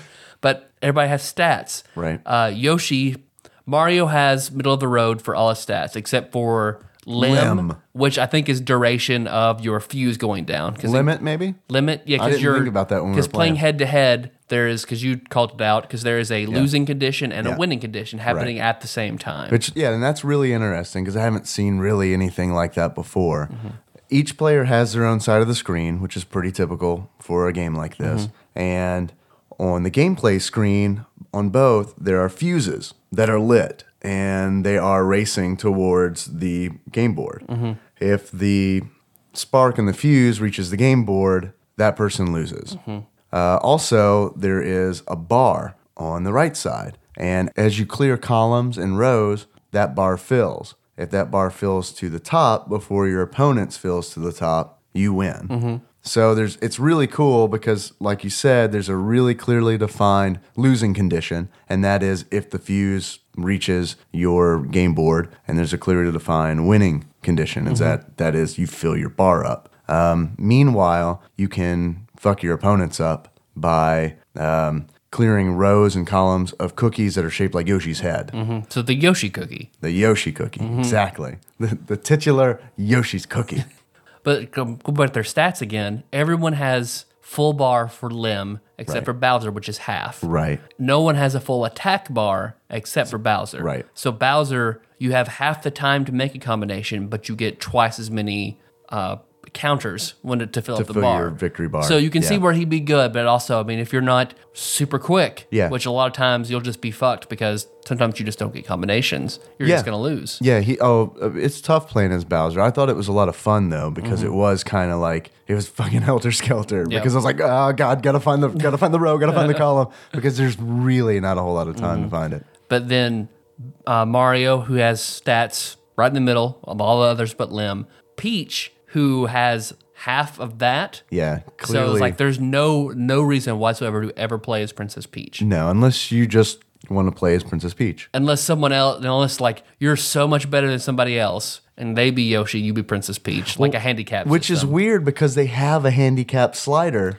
But everybody has stats. Right. Uh, Yoshi, Mario has middle of the road for all his stats, except for limb, Limb. which I think is duration of your fuse going down. 'Cause limit maybe. Limit, yeah, I because didn't you're think about that when we because were playing playing. head to head, there is because you called it out because there is a losing condition and Yeah. a winning condition happening at the same time. Which yeah, and that's really interesting because I haven't seen really anything like that before. Each player has their own side of the screen, which is pretty typical for a game like this. And on the gameplay screen, on both, there are fuses that are lit and they are racing towards the game board. If the spark in the fuse reaches the game board, that person loses. Uh, also, there is a bar on the right side. And as you clear columns and rows, that bar fills. If that bar fills to the top before your opponent's fills to the top, you win. So there's it's really cool because, like you said, there's a really clearly defined losing condition, and that is if the fuse reaches your game board, and there's a clearly defined winning condition, is that that is you fill your bar up. Um, meanwhile, you can fuck your opponents up by um, clearing rows and columns of cookies that are shaped like Yoshi's head. So the Yoshi cookie. The Yoshi cookie, exactly. The, the titular Yoshi's cookie. But go go back to their stats again. Everyone has full bar for limb except Right. for Bowser, which is half. Right. No one has a full attack bar except for Bowser. Right. So Bowser, you have half the time to make a combination, but you get twice as many uh, counters when to, to fill up the fill bar. your victory bar. So you can see Yeah. where he'd be good, but also, I mean, if you're not super quick, Yeah. which a lot of times you'll just be fucked because sometimes you just don't get combinations. You're Yeah. just going to lose. Yeah, he. Oh, uh, it's tough playing as Bowser. I thought it was a lot of fun though because it was kind of like it was fucking helter skelter. Yeah. Because I was like, oh god, gotta find the gotta find the row, gotta find the column because there's really not a whole lot of time to find it. But then uh, Mario, who has stats right in the middle of all the others but Limb. Peach, who has half of that. Yeah, clearly. So it's like there's no no reason whatsoever to ever play as Princess Peach. no, unless you just want to play as Princess Peach. Unless someone else, unless like you're so much better than somebody else, and they be Yoshi, you be Princess Peach, like a handicap Which is system. weird because they have a handicap slider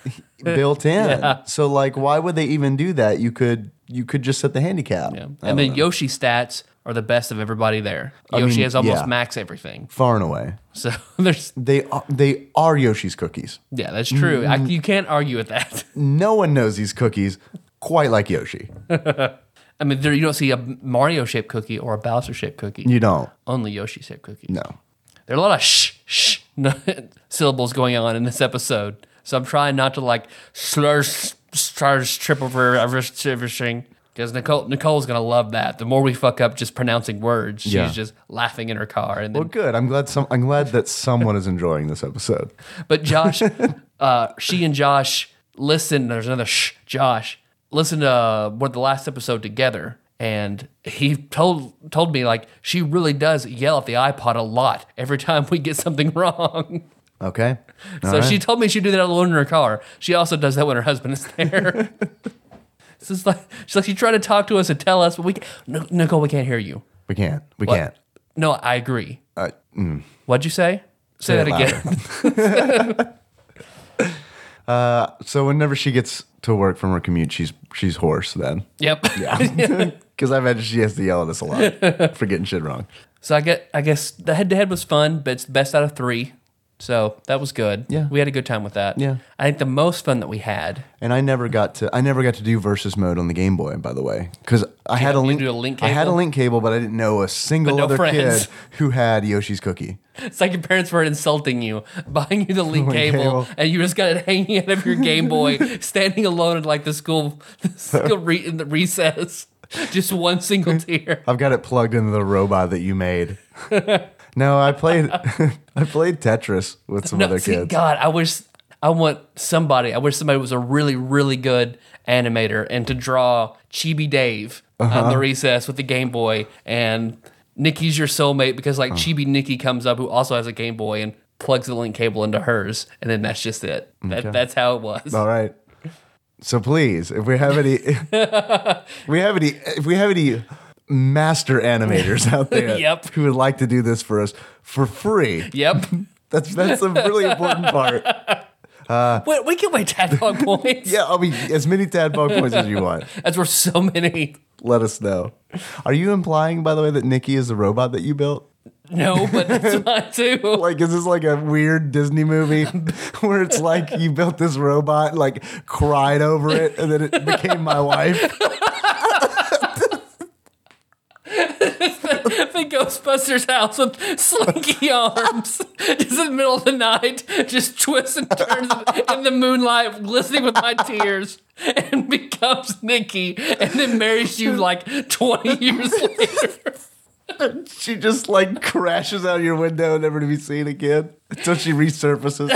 built in. Yeah. So like why would they even do that? You could you could just set the handicap. Yeah. I And don't the know. Yoshi stats are the best of everybody there. Yoshi mean, has almost yeah. max everything. Far and away. So there's, They are, they are Yoshi's cookies. yeah, that's true. I, you can't argue with that. No one knows these cookies quite like Yoshi. I mean, there, you don't see a Mario shaped cookie or a Bowser shaped cookie. You don't. Only Yoshi shaped cookies. No. There are a lot of shh, shh syllables going on in this episode. So I'm trying not to like slur, slurs, trip over everything. Because Nicole Nicole's gonna love that. The more we fuck up just pronouncing words, she's Yeah. just laughing in her car. And then, Well, good. I'm glad some. I'm glad that someone is enjoying this episode. but Josh, uh, she and Josh listen. There's another shh. Josh listened to uh, what the last episode together, and he told told me like she really does yell at the iPod a lot every time we get something wrong. Okay. All So right. she told me she'd do that alone in her car. She also does that when her husband is there. It's just like she's like she tried to talk to us and tell us, but we no, Nicole, we can't hear you. We can't. We What? can't. No, I agree. Uh, mm. What'd you say? Say, Say that it again. Uh, so whenever she gets to work from her commute, she's she's hoarse then. Yep. Yeah. Because I imagine she has to yell at us a lot for getting shit wrong. So I get I guess the head to head was fun, but it's the best out of three. So that was good. Yeah. We had a good time with that. Yeah. I think the most fun that we had. And I never got to I never got to do versus mode on the Game Boy, by the way, because I had you a link. do a link I had a cable? link cable, but I didn't know a single But no other friends. kid who had Yoshi's Cookie. It's like your parents were insulting you, buying you the link Link cable, cable. and you just got it hanging out of your Game Boy, standing alone in like the school, the school re- in the recess, just one single tear. I've got it plugged into the robot that you made. No, I played I played Tetris with some No, other see, kids. God, I wish I want somebody. I wish somebody was a really, really good animator and to draw Chibi Dave Uh-huh. on the recess with the Game Boy, and Nikki's your soulmate because like Chibi Nikki comes up who also has a Game Boy and plugs the link cable into hers, and then that's just it. That, that's how it was. All right. So please, if we have any, if we have any, if we have any master animators out there Yep. who would like to do this for us for free, Yep. that's that's a really important part. Wait, we can wait tadpog points. Yeah, I mean, as many tadpog points as you want. That's worth so many. Let us know. Are you implying, by the way, that Nikki is the robot that you built? No, but that's fine too. Like, is this like a weird Disney movie where it's like you built this robot, like cried over it, and then it became my wife? The Ghostbusters house with slinky arms, just in the middle of the night, just twists and turns in the moonlight, glistening with my tears, and becomes Nikki, and then marries you like twenty years later. She just like crashes out your window, never to be seen again until she resurfaces.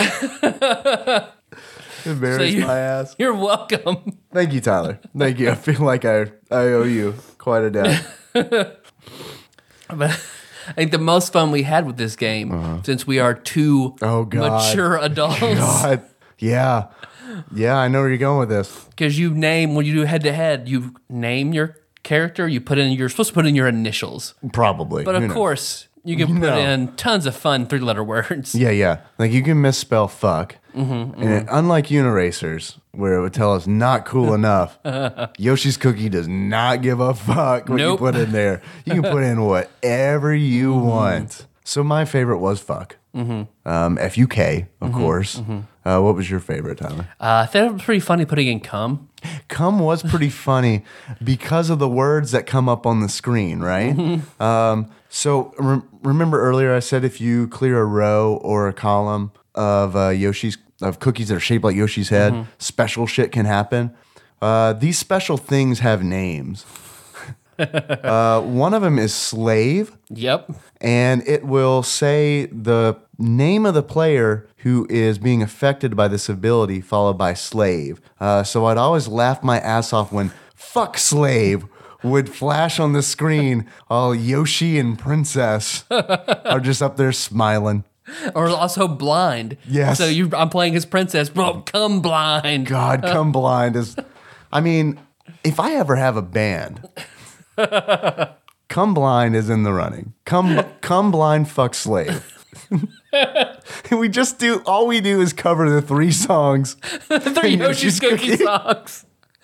Embarrass you- my ass. You're welcome. Thank you, Tyler. Thank you. I feel like I I owe you quite a debt. But I think the most fun we had with this game, since we are two Oh, God. mature adults, God, yeah, yeah. I know where you're going with this. because you name when you do head to head, you name your character. You put in you're supposed to put in your initials, Probably, but Who of knows? course you can put No. in tons of fun three letter words. Yeah, yeah. Like you can misspell fuck. Mm-hmm, and it- unlike Uniracers, where it would tell us not cool enough, Yoshi's Cookie does not give a fuck what Nope. you put in there. You can put in whatever you Mm-hmm. want. So my favorite was fuck. Um, F U K, of Mm-hmm, course. Uh, what was your favorite, Tyler? Uh, I thought it was pretty funny putting in cum. Cum was pretty funny because of the words that come up on the screen, right? Mm-hmm. Um, so re- remember earlier I said if you clear a row or a column of uh, Yoshi's of cookies that are shaped like Yoshi's head, Mm-hmm. special shit can happen. Uh, these special things have names. uh, one of them is slave, Yep. and it will say the name of the player who is being affected by this ability, followed by slave. Uh, so I'd always laugh my ass off when fuck slave would flash on the screen while Yoshi and Princess are just up there smiling. Or also blind. Yes. So you, I'm playing as princess. Bro, come blind. God, Come Blind is. I mean, if I ever have a band, Come Blind is in the running. Come, come Blind, fuck slave. we just do all we do is cover the three songs. Three Yoshi's Yoshi's Cookie Cookie. songs.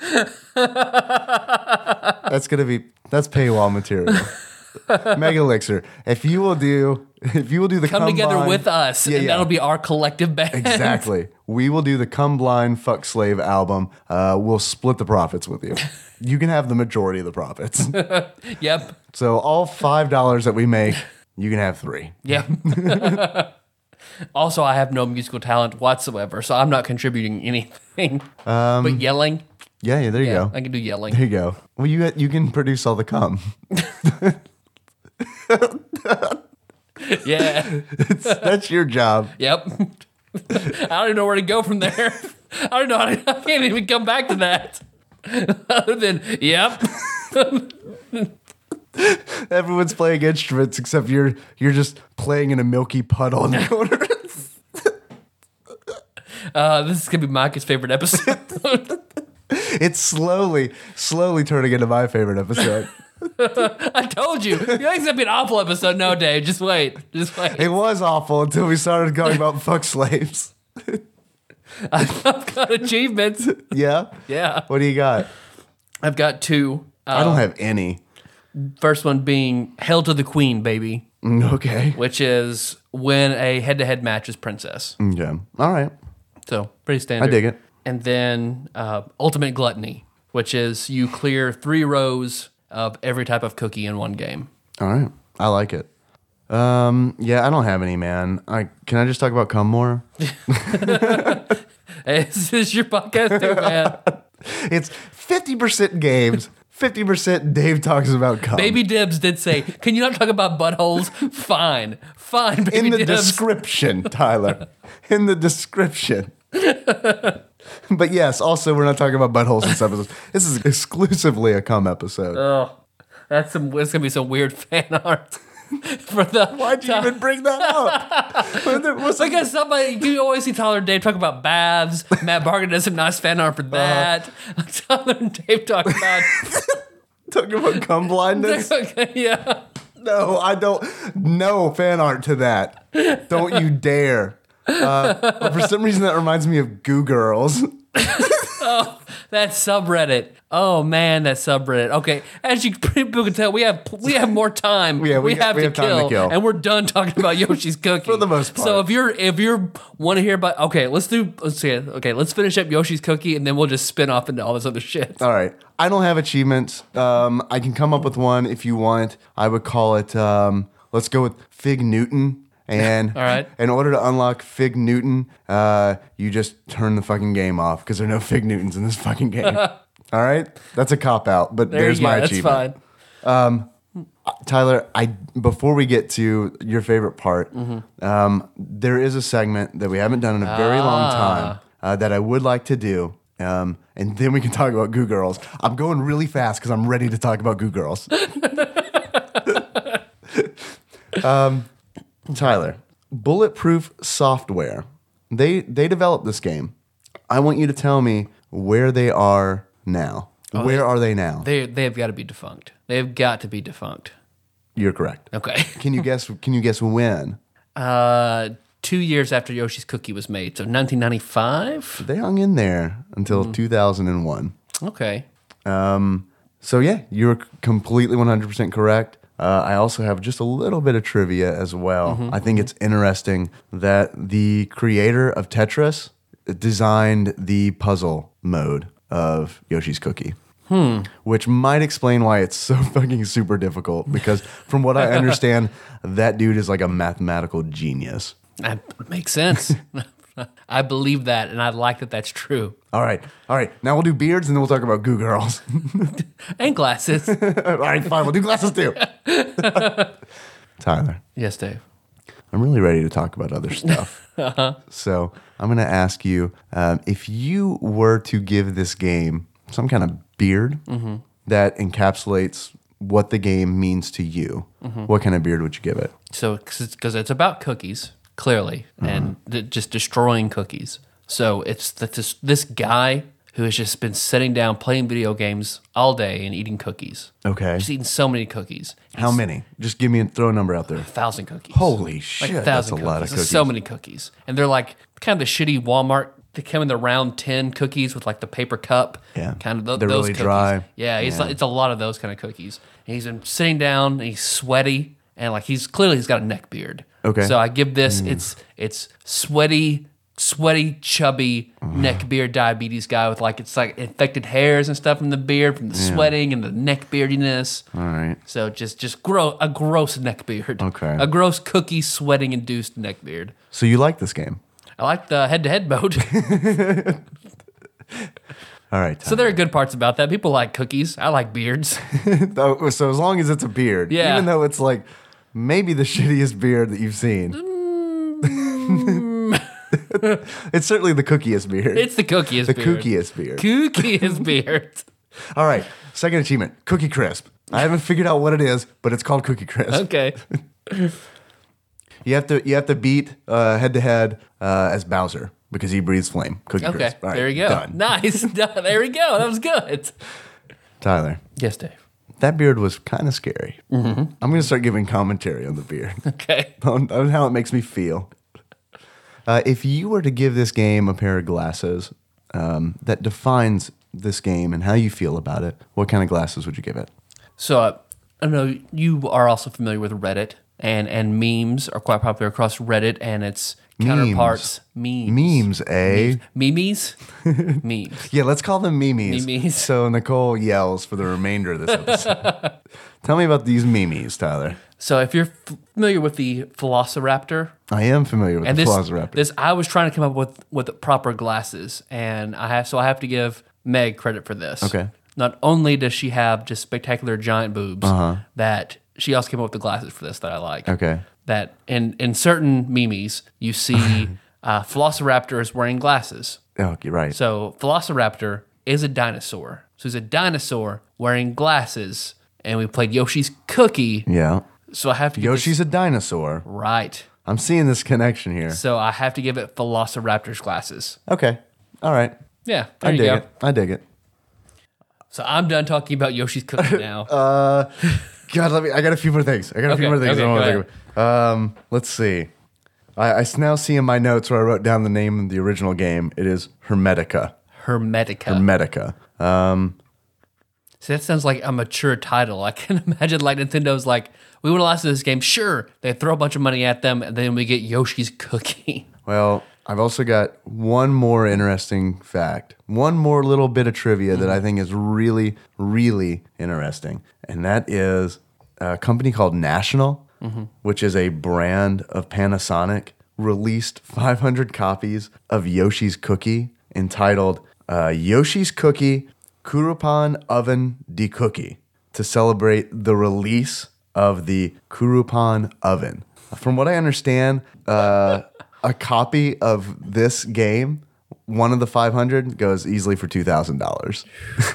That's gonna be that's paywall material. Mega Elixir. If you will do, if you will do the Come Come together Blind- with us, Yeah, and yeah. that'll be our collective band. Exactly. We will do the Come Blind Fuck Slave album. Uh, we'll split the profits with you. You can have the majority of the profits. Yep. So all five dollars that we make, you can have three. Yep. Also, I have no musical talent whatsoever, so I'm not contributing anything. Um, but yelling, Yeah, yeah, there you Yeah, go. I can do yelling. There you go. Well, you you can produce all the cum. Yeah. It's, that's your job. Yep. I don't even know where to go from there. I don't know. How to, I can't even come back to that. Other than, yep. Everyone's playing instruments except you're you're just playing in a milky puddle in the corner. Uh, this is going to be Micah's favorite episode. It's slowly, slowly turning into my favorite episode. I told you. You think it's going to be an awful episode? No, Dave. Just wait. Just wait. It was awful until we started talking about fuck slaves. I've got achievements. Yeah? Yeah. What do you got? I've got two. Uh, I don't have any. First one being Hail to the Queen, baby, Mm, Okay. which is win a head-to-head match as Princess. Okay. All right. So, pretty standard. I dig it. And then uh, Ultimate Gluttony, which is you clear three rows of every type of cookie in one game. All right. I like it. Um, yeah, I don't have any, man. I Can I just talk about cum more? Hey, this is your podcast too, man. It's fifty percent games, fifty percent Dave talks about cum. Baby Dibs did say, can you not talk about buttholes? Fine. Fine, Baby In the Dibs. description, Tyler. In the description. But yes, also we're not talking about buttholes in this episode. This is exclusively a cum episode. Oh, that's some. It's gonna be some weird fan art for the. Why'd you even bring that up? What's like, Because somebody, you always see Tyler and Dave talk about baths. Matt Bargain does some nice fan art for that. Tyler and Dave talk about. talking about cum blindness? Yeah. No, I don't. No fan art to that. Don't you dare. Uh, but for some reason, that reminds me of Goo Girls. Oh, that subreddit. Oh man, that subreddit. Okay, as you people can tell, we have we have more time. Yeah, we got- have, we to, have time to kill, kill. and we're done talking about Yoshi's Cookie For the most part. So if you're if you're want to hear about, okay, let's do let's see it. Okay, let's finish up Yoshi's Cookie, and then we'll just spin off into all this other shit. All right. I don't have achievements. Um, I can come up with one if you want. I would call it, um, let's go with Fig Newton. And All right. in order to unlock Fig Newton, uh, you just turn the fucking game off because there are no Fig Newtons in this fucking game. All right? That's a cop-out, but There there's you go. my That's achievement. fine. Tyler, I before we get to your favorite part, Mm-hmm. um, there is a segment that we haven't done in a very long Ah. time uh, that I would like to do, um, and then we can talk about Goo Girls. I'm going really fast because I'm ready to talk about Goo Girls. um, Tyler, Bulletproof Software, they they developed this game. I want you to tell me where they are now. Oh, where are they now? They they've got to be defunct. They've got to be defunct. You're correct. Okay. Can you guess? Can you guess when? Uh, two years after Yoshi's Cookie was made, so nineteen ninety-five. They hung in there until Hmm. two thousand one. Okay. Um, so yeah, you're completely one hundred percent correct. Uh, I also have just a little bit of trivia as well. Mm-hmm, I think it's interesting that the creator of Tetris designed the puzzle mode of Yoshi's Cookie. Hmm. Which might explain why it's so fucking super difficult. Because from what I understand, that dude is like a mathematical genius. That makes sense. I believe that, and I like that that's true. All right, all right. Now we'll do beards, and then we'll talk about Goo Girls. And glasses. All right, fine. We'll do glasses too. Tyler, Yes, Dave. I'm really ready to talk about other stuff. Uh-huh. So I'm going to ask you um, if you were to give this game some kind of beard Mm-hmm. that encapsulates what the game means to you, Mm-hmm. what kind of beard would you give it? So, because it's about cookies, clearly, and d- just destroying cookies. So it's that this this guy who has just been sitting down playing video games all day and eating cookies. Okay. Just eating so many cookies. How many? Just give me a throw a number out there. A thousand cookies. Holy Like shit, a that's thousand a cookies. lot of There's cookies. so many cookies. And they're like kind of the shitty Walmart. They come in the round tin cookies with like the paper cup. Yeah. Kind of th- They're those really cookies. dry. Yeah, it's, Yeah. Like, it's a lot of those kind of cookies. And he's been sitting down and he's sweaty and like he's clearly he's got a neck beard. Okay. So I give this it's it's sweaty, sweaty, chubby neck beard diabetes guy with like it's like infected hairs and stuff from the beard from the sweating and the neck beardiness. All right. So just just grow a gross neck beard. Okay. A gross cookie sweating induced neck beard. So you like this game? I like the head to head mode. All right. So there are good parts about that. People like cookies. I like beards. so, so as long as it's a beard, Yeah. even though it's like maybe the shittiest beard that you've seen. It's certainly the cookiest beard. It's the cookiest the beard. kookiest beard. Cookiest beard. All right. Second achievement, Cookie Crisp. I haven't figured out what it is, but it's called Cookie Crisp. Okay. You have to you have to beat uh, head to head uh, as Bowser because he breathes flame. Cookie Okay. Crisp. All right, there you go. Done. Nice. Done. There we go. That was good. Tyler, Yes, Dave. that beard was kind of scary. Mm-hmm. I'm going to start giving commentary on the beard, Okay. on, on how it makes me feel. Uh, if you were to give this game a pair of glasses um, that defines this game and how you feel about it, what kind of glasses would you give it? So uh, I know you are also familiar with Reddit, and, and memes are quite popular across Reddit and its counterparts. Memes. Memes, eh? Memes? Memes. Yeah, let's call them memes. Memes. So Nicole yells for the remainder of this episode. Tell me about these memes, Tyler. So if you're f- familiar with the Velociraptor, I am familiar with and the this, Velociraptor. this I was trying to come up with with proper glasses, and I have so I have to give Meg credit for this. Okay. Not only does she have just spectacular giant boobs, Uh-huh. that she also came up with the glasses for this that I like. Okay. That in in certain memes you see uh, Velociraptors wearing glasses. Oh, you're right. So Velociraptor is a dinosaur. So he's a dinosaur wearing glasses, and we played Yoshi's Cookie. yeah. So I have to give this- Yoshi's a dinosaur. right. I'm seeing this connection here. So I have to give it Velociraptor's glasses. Okay. All right. Yeah, there I you dig go. it. I dig it. So I'm done talking about Yoshi's Cookie now. Uh, God, let me. I got a few more things. I got a few Okay, more things. okay, I wanna go think of. Um, let's see. I, I now see in my notes where I wrote down the name of the original game. It is Hermetica. Hermetica. Hermetica. Um, See, that sounds like a mature title. I can imagine like Nintendo's like, we want to license this game. Sure. They throw a bunch of money at them, and then we get Yoshi's Cookie. well, I've also got one more interesting fact. One more little bit of trivia that I think is really, really interesting, and that is a company called National, which is a brand of Panasonic, released five hundred copies of Yoshi's Cookie entitled uh, Yoshi's Cookie Kurupan Oven de Cookie to celebrate the release of the Kurupan Oven. From what I understand, uh, a copy of this game, one of the five hundred, goes easily for two thousand dollars.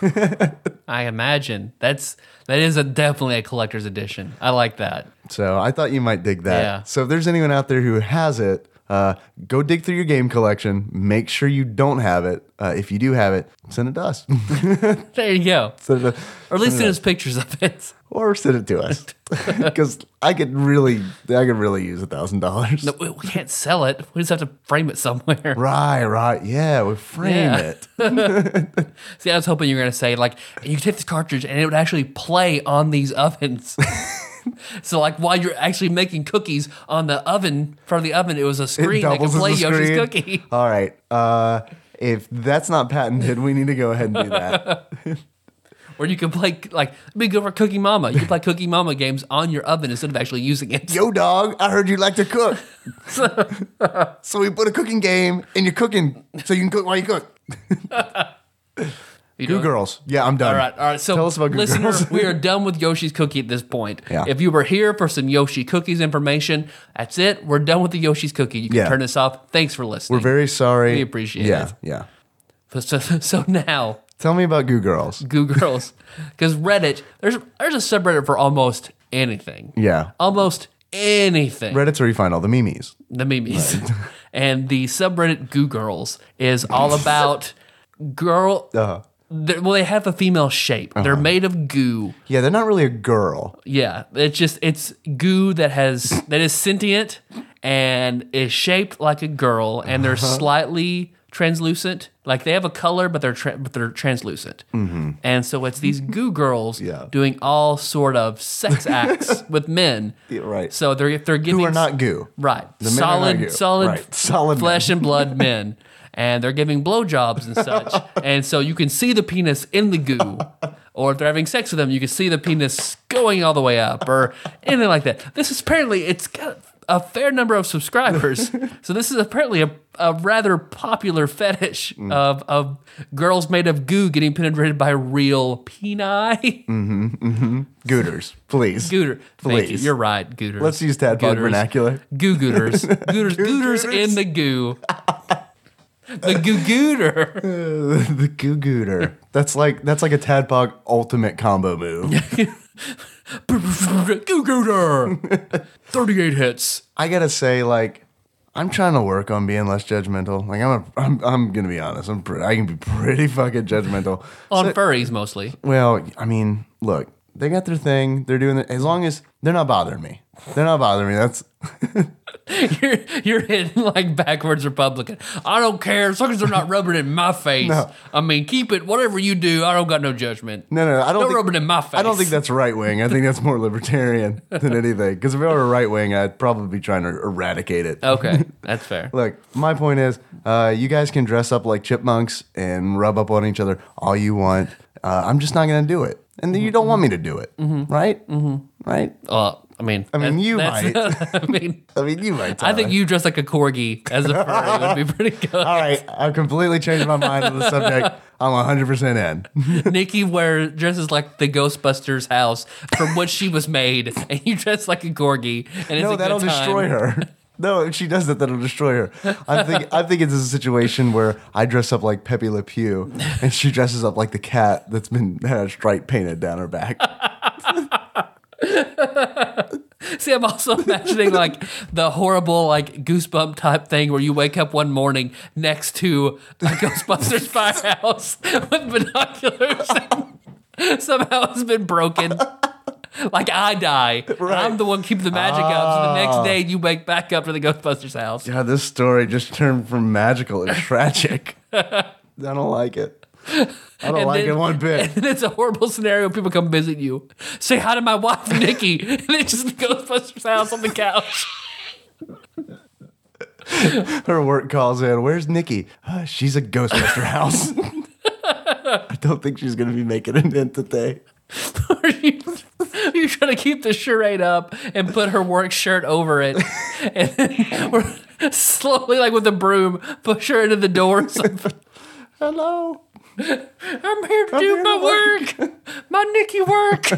I imagine. That's that is a, definitely a collector's edition. I like that. So I thought you might dig that. Yeah. So if there's anyone out there who has it, uh, go dig through your game collection. Make sure you don't have it. Uh, if you do have it, send it to us. There you go. Send it to- Or at least send it send us pictures of it. or send it to us because I could really, I could really use a thousand dollars. No, we, we can't sell it. We just have to frame it somewhere. Right, right, yeah, we frame Yeah. it. See, I was hoping you were going to say, like, you could take this cartridge and it would actually play on these ovens. So, like, while you're actually making cookies on the oven, in front of the oven, it was a screen that could doubles as play a Yoshi's screen. Cookie. All right, uh, if that's not patented, we need to go ahead and do that. Or you could play, like, it'd be good for Cookie Mama. You could play Cookie Mama games on your oven instead of actually using it. Yo, dog, I heard you like to cook, so we put a cooking game in your cooking, so you can cook while you cook. You Goo know? Girls. Yeah, I'm done. All right, all right. So, Tell us about Goo listener, Girls. we are done with Yoshi's Cookie at this point. Yeah. If you were here for some Yoshi Cookies information, that's it. We're done with the Yoshi's Cookie. You can Yeah. turn this off. Thanks for listening. We're very sorry. We appreciate yeah, it. Yeah, So, so now, Tell me about Goo Girls. Goo Girls, because Reddit, there's there's a subreddit for almost anything. Yeah. Almost anything. Reddit's where you find all the memes. The memes. And the subreddit Goo Girls is all about girl. Uh-huh. they're- Well, they have a female shape. They're made of goo. Yeah, they're not really a girl. Yeah, it's just it's goo that has that is sentient and is shaped like a girl, and they're slightly translucent. Like they have a color, but they're tra- but they're translucent. Mm-hmm. And so it's these goo girls Yeah. doing all sort of sex acts with men. Yeah, right. So they're they're giving Who are not goo. right The men are not solid goo. solid Right. Solid flesh men. and blood men. And they're giving blowjobs and such. And so you can see the penis in the goo. Or if they're having sex with them, you can see the penis going all the way up or anything like that. This is apparently, it's got a fair number of subscribers. So this is apparently a, a rather popular fetish Mm. of of girls made of goo getting penetrated by real peni. Mm. Gooters, please. Gooter. Thank you. Please. You're right, gooters. Let's use tadpog Gooters. vernacular. Goo gooters. Gooters. Gooters in the goo. The goo gooter. the goo gooter. That's like that's like a tadpog ultimate combo move. Goo gooter. thirty-eight hits. I gotta say, like, I'm trying to work on being less judgmental. Like, I'm a, I'm I'm gonna be honest. I'm pre- I can be pretty fucking judgmental. On So- furries mostly. Well, I mean, look, they got their thing. They're doing it as long as they're not bothering me. They're not bothering me. That's You're, you're hitting like backwards Republican. I don't care as long as they're not rubbing it in my face. No. I mean, keep it, whatever you do, I don't got no judgment. no, no. I don't. Don't think, rub it in my face. I don't think that's right wing. I think that's more libertarian than anything. Because if I were right wing, I'd probably be trying to eradicate it. Okay, that's fair. Look, my point is, uh, you guys can dress up like chipmunks and rub up on each other all you want. Uh, I'm just not going to do it, and you don't want me to do it, right? Mm-hmm. Right? Uh, I mean, I mean, that- you that's- I mean, I mean, you might. I think Tyler. you dress like a corgi as a furry would be pretty good. All right, I've completely changed my mind on the subject. I'm one hundred percent in. Nikki wears dresses like the Ghostbusters house from which she was made, and you dress like a corgi. And it's No, a that'll good time. destroy her. No, if she does that, that'll destroy her. I'm thinking, I think it's a situation where I dress up like Pepe Le Pew, and she dresses up like the cat that's been had a stripe painted down her back. See, I'm also imagining like the horrible like goosebump type thing where you wake up one morning next to a Ghostbusters firehouse with binoculars and somehow it's been broken. Like I die. Right. I'm the one keeping the magic up. So the next day you wake back up to the Ghostbusters house. God, this story just turned from magical to tragic. I don't like it. I don't And like then- it one bit. And it's a horrible scenario. People come visit you. Say hi to my wife, Nikki. And it's just the Ghostbusters house on the couch. Her work calls in. Where's Nikki? Uh, she's a Ghostbuster house. I don't think she's going to be making it in today. Are you, are you trying to keep the charade up and put her work shirt over it? And then we're slowly, like with a broom, push her into the door. or something. Hello. I'm here to I'm do here my to work. My Nikki work.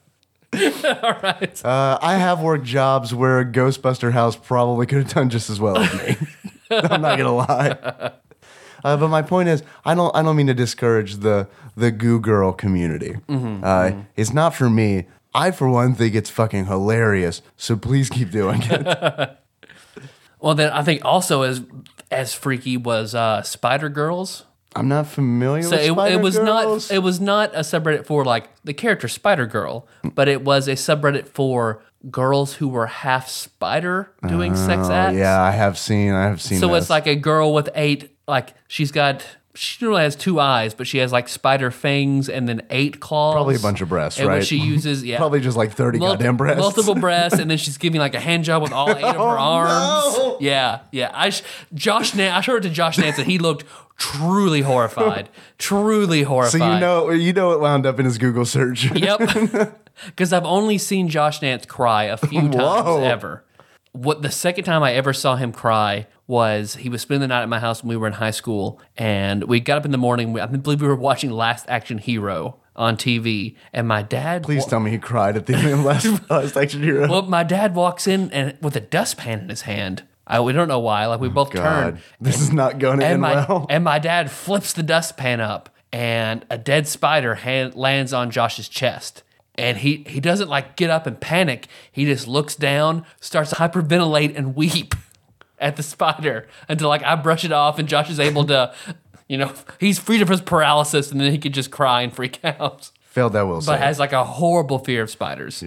All right. Uh, I have worked jobs where a Ghostbuster house probably could have done just as well as me. I'm not gonna lie. Uh, but my point is, I don't. I don't mean to discourage the the goo girl community. uh, It's not for me. I, for one, think it's fucking hilarious. So please keep doing it. Well, then I think also as as freaky was uh, Spider Girls. I'm not familiar So with it, Spider it was Girls. not it was not a subreddit for like the character Spider Girl, but it was a subreddit for girls who were half spider doing sex Oh, acts. yeah, I have seen. I have seen. So this. it's like a girl with eight, like she's got, she only has two eyes, but she has like spider fangs and then eight claws. Probably a bunch of breasts, and right? what she uses, yeah. Probably just like thirty Mul- goddamn breasts. Multiple breasts, and then she's giving like a hand job with all eight of her arms. no. Yeah, yeah. I sh- Josh, Nan- I showed it to Josh Nance, and he looked truly horrified. Truly horrified. So you know, you know, it wound up in his Google search. Yep. Because I've only seen Josh Nance cry a few times Whoa. ever. What the second time I ever saw him cry was he was spending the night at my house when we were in high school, and we got up in the morning. We, I believe we were watching Last Action Hero on T V, and my dad. Please wa- tell me he cried at the end of last, last Action Hero. Well, my dad walks in and with a dustpan in his hand. I, we don't know why. Like we both God, turned. this is not going to And end my well. and my dad flips the dustpan up, and a dead spider hand, lands on Josh's chest. And he he doesn't like get up and panic. He just looks down, starts to hyperventilate and weep at the spider until like I brush it off, and Josh is able to, you know, he's freed of his paralysis, and then he could just cry and freak out. Failed that will But say. has like a horrible fear of spiders.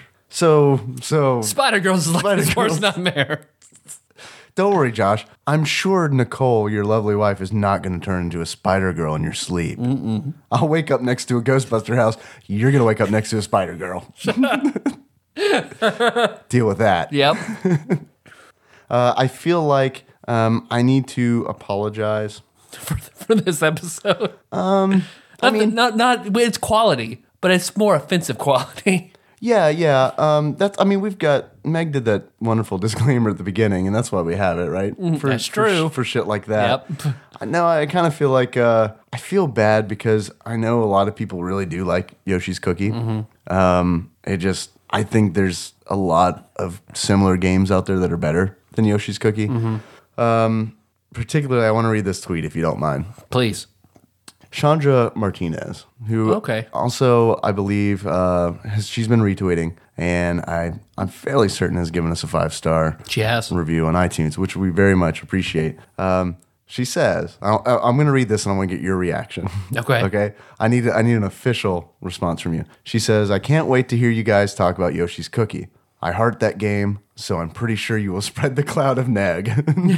So, so Spider Girls is like Spider his worst Girls. nightmare. don't worry, Josh. I'm sure Nicole, your lovely wife, is not going to turn into a Spider Girl in your sleep. Mm-mm. I'll wake up next to a Ghostbuster house. You're going to wake up next to a Spider Girl. Deal with that. Yep. Uh, I feel like um, I need to apologize. for, for this episode. Um, I mean, not not it's quality, but it's more offensive quality. Yeah, yeah. Um, that's. I mean, we've got Meg did that wonderful disclaimer at the beginning, and that's why we have it, right? For, that's for true. sh- for shit like that. Yep. No, I kind of feel like uh, I feel bad because I know a lot of people really do like Yoshi's Cookie. Mm-hmm. Um, it just, I think there's a lot of similar games out there that are better than Yoshi's Cookie. Mm-hmm. Um, particularly, I want to read this tweet if you don't mind. Please. Chandra Martinez, who Okay. also, I believe, uh, has, she's been retweeting, and I, I'm fairly certain has given us a five-star She has. review on iTunes, which we very much appreciate. Um, she says, I'll, I'm going to read this and I want to get your reaction. Okay. Okay. I need I need an official response from you. She says, I can't wait to hear you guys talk about Yoshi's Cookie. I heart that game, so I'm pretty sure you will spread the cloud of neg.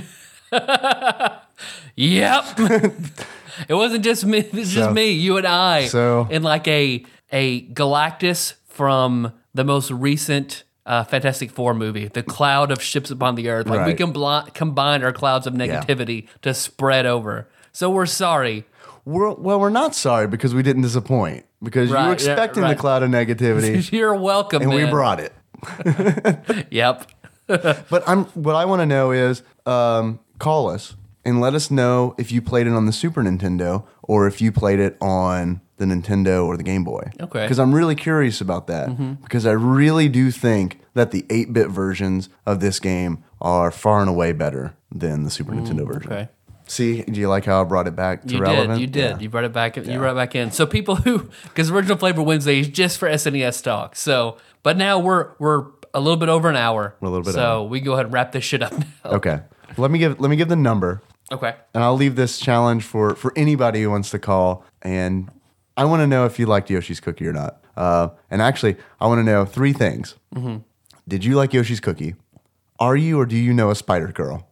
Yep. It wasn't just me. It was just So- me, you and I, so- in like a a Galactus from the most recent uh, Fantastic Four movie, the cloud of ships upon the Earth. Like we Right. combli- combined our clouds of negativity to spread over. So we're sorry. We're, well, we're not sorry because we didn't disappoint. Because you Right, were yeah, expecting right. the cloud of negativity, You're welcome, and we man. brought it. Yep. But I'm what I want to know is um, call us and let us know if you played it on the Super Nintendo or if you played it on the Nintendo or the Game Boy. Okay. Because I'm really curious about that. Because I really do think that the eight-bit versions of this game are far and away better than the Super Nintendo version. Okay. See, do you like how I brought it back to You relevant? did. You did. Yeah. You brought it back. You brought it back in. So people who, because Original Flavor Wednesday is just for S N E S talk. So, but now we're we're a little bit over an hour. We're a little bit So over. we go ahead and wrap this shit up now. Okay. Let me give let me give the number. Okay. And I'll leave this challenge for, for anybody who wants to call. And I want to know if you liked Yoshi's Cookie or not. Uh, and actually, I want to know three things. Mm-hmm. Did you like Yoshi's Cookie? Are you or do you know a Spider Girl?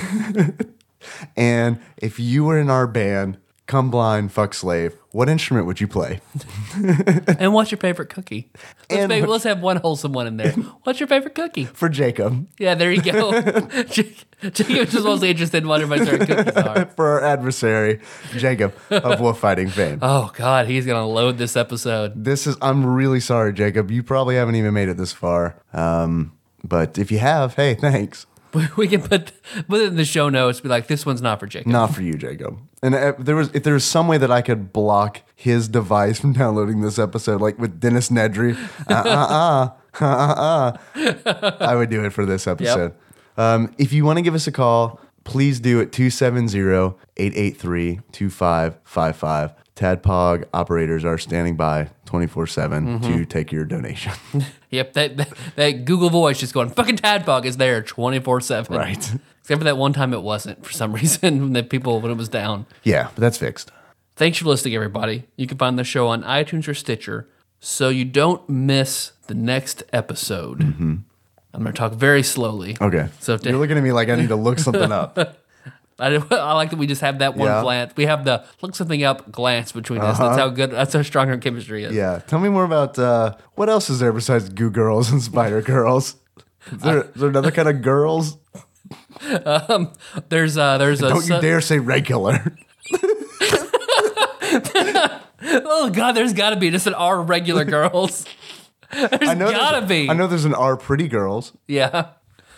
And if you were in our band, Come Blind, Fuck Slave, what instrument would you play? And what's your favorite cookie? Let's, And make, what- let's have one wholesome one in there. What's your favorite cookie? For Jacob. Yeah, there you go. Jacob's just mostly interested in what everybody's favorite cookies are. For our adversary, Jacob of Wolf Fighting fame. Oh God, he's gonna load this episode. This is, I'm really sorry, Jacob. You probably haven't even made it this far. Um, but if you have, hey, thanks. We can put put it in the show notes. Be like, this one's not for Jacob. Not for you, Jacob. And if there was if there was some way that I could block his device from downloading this episode, like with Dennis Nedry, uh uh uh, uh uh, I would do it for this episode. Um, if you want to give us a call, please do it two seven zero, eight eight three, two five five five. Tadpog operators are standing by twenty-four seven to take your donation. Yep, that, that that Google Voice just going, fucking Tadpog is there twenty-four seven. Right. Except for that one time it wasn't for some reason when the people when it was down. Yeah, but that's fixed. Thanks for listening, everybody. You can find the show on iTunes or Stitcher, so you don't miss the next episode. Mm-hmm. I'm going to talk very slowly. Okay. So You're looking at me like I need to look something up. I, I like that we just have that one Yeah. glance. We have the look something up glance between us. That's how good. That's how strong our chemistry is. Yeah. Tell me more about uh, what else is there besides Goo Girls and Spider Girls? Is there, is there another kind of girls? There's uh, there's a Don't you su- dare say regular. oh god, there's got to be just an R regular girls. There's I know gotta there's- be. I know there's an R pretty girls. Yeah.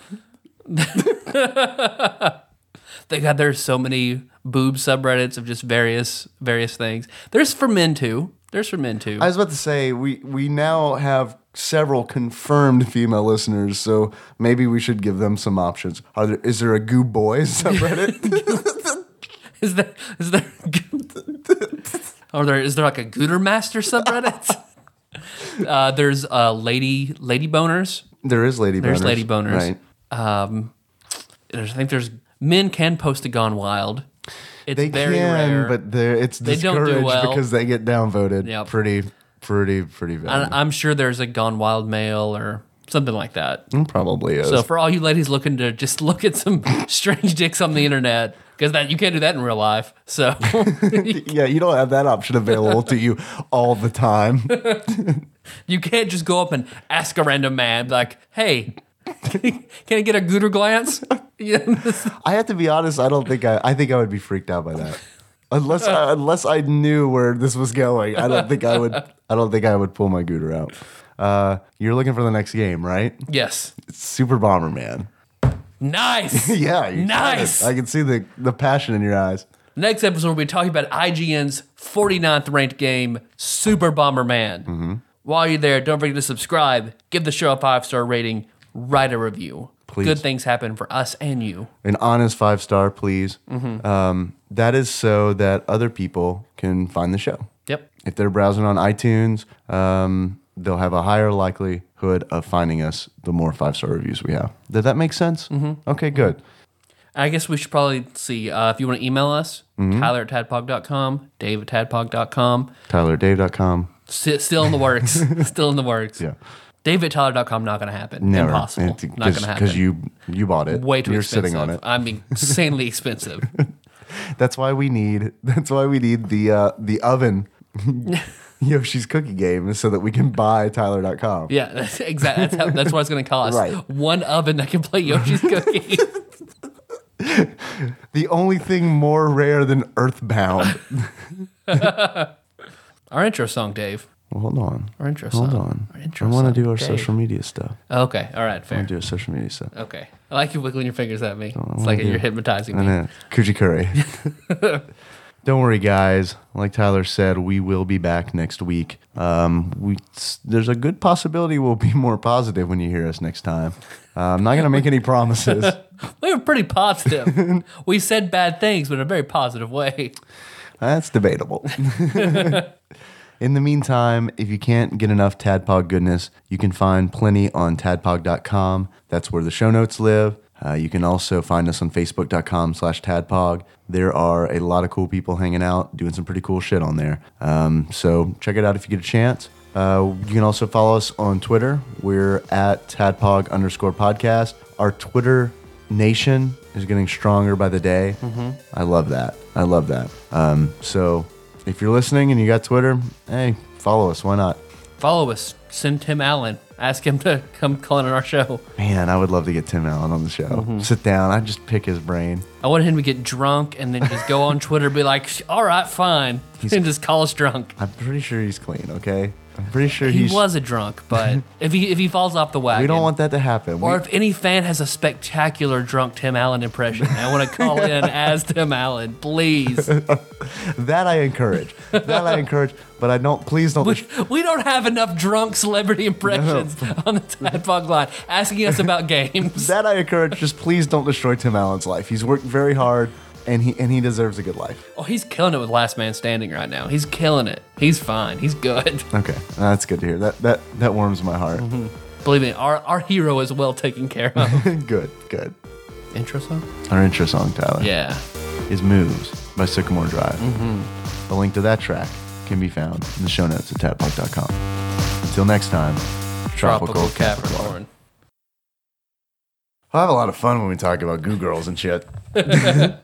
They got there's so many boob subreddits of just various various things. There's for men too. There's for men too. I was about to say we we now have several confirmed female listeners, so maybe we should give them some options. Are there is there a Goo Boys subreddit? Is there is there Are there is there like a Gooter Master subreddit? uh, there's uh lady lady boners. There is lady boners. There's lady boners. Right. Um, there's, I think there's men can post a Gone Wild. It's They very can, rare. but they're, it's They don't do discouraged well. because they get downvoted Yep. pretty, pretty, pretty bad. I, I'm sure there's a Gone Wild male or something like that. Mm, Probably is. So for all you ladies looking to just look at some strange dicks on the internet, because that you can't do that in real life. So yeah, you don't have that option available to you all the time. you can't just go up and ask a random man like, "Hey, can I get a gooter glance?" Yeah. I have to be honest. I don't think I. I think I would be freaked out by that. Unless I, unless I knew where this was going, I don't think I would. I don't think I would pull my gooter out. Uh, you're looking for the next game, right? Yes. It's Super Bomberman. Nice. Yeah, you're Nice. excited. I can see the, the passion in your eyes. Next episode, we'll be talking about I G N's forty-ninth ranked game, Super Bomberman. Mm-hmm. While you're there, don't forget to subscribe, give the show a five-star rating, write a review. Please. Good things happen for us and you. An honest five star, please. Mm-hmm. Um, that is so that other people can find the show. Yep. If they're browsing on iTunes, um, they'll have a higher likelihood of finding us the more five star reviews we have. Did that make sense? Mm-hmm. Okay, good. I guess we should probably see uh, if you want to email us, Mm-hmm. Tyler at tadpog dot com, Dave at tadpog dot com. Tyler Dave dot com. S- still in the works. Still in the works. Yeah. Dave at Tyler dot com, not going to happen. Never. Impossible. It- not going to happen. Because you, you bought it. Way too You're expensive. sitting on it. I'm insanely expensive. That's why we need. That's why we need the uh, the oven. Yoshi's Cookie Game, so that we can buy Tyler dot com. Yeah, that's exactly. That's, how, that's what it's going to cost. Right. One oven that can play Yoshi's Cookie. The only thing more rare than Earthbound. Our intro song, Dave. Well, hold on. Our intro Hold song. on. Our intro I want song, to do our Dave. social media stuff. Okay, all right, I fair. want to do our social media stuff. Okay. I like you wiggling your fingers at me. It's wanna like do- you're hypnotizing And me. then Coochie Curry. Don't worry, guys. Like Tyler said, we will be back next week. Um, we there's a good possibility we'll be more positive when you hear us next time. Uh, I'm not going to make any promises. We were pretty positive. We said bad things, but in a very positive way. That's debatable. In the meantime, if you can't get enough Tadpog goodness, you can find plenty on tadpog dot com. That's where the show notes live. Uh, you can also find us on facebook dot com slash tadpog. There are a lot of cool people hanging out, doing some pretty cool shit on there. Um, so check it out if you get a chance. Uh, you can also follow us on Twitter. We're at tadpog underscore podcast. Our Twitter nation is getting stronger by the day. Mm-hmm. I love that. I love that. Um, so if you're listening and you got Twitter, hey, follow us. Why not? Follow us. Send Tim Allen. Ask him to come call in on our show. Man, I would love to get Tim Allen on the show. Mm-hmm. Sit down. I'd just pick his brain. I want him to get drunk and then just go on Twitter and be like, all right, fine. And just call us drunk. I'm pretty sure he's clean, okay? I'm pretty sure He he's... was a drunk, but if he if he falls off the wagon. We don't want that to happen. Or We- if any fan has a spectacular drunk Tim Allen impression, I want to call in as Tim Allen, please. that I encourage. That I encourage. But I don't... Please don't... We, we don't have enough drunk celebrity impressions on the Tadpog line asking us about games. That I encourage. Just please don't destroy Tim Allen's life. He's worked very hard, and he and he deserves a good life. Oh, he's killing it with Last Man Standing right now. He's killing it. He's fine. He's good. Okay, that's good to hear. That that that warms my heart. Believe me, our, our hero is well taken care of. Good, good. Intro song? Our intro song, Tyler, Yeah. is "Moves" by Sycamore Drive. The link to that track can be found in the show notes at tadpog dot com. Until next time, Tropical Capricorn. I have a lot of fun when we talk about Goo Girls and shit.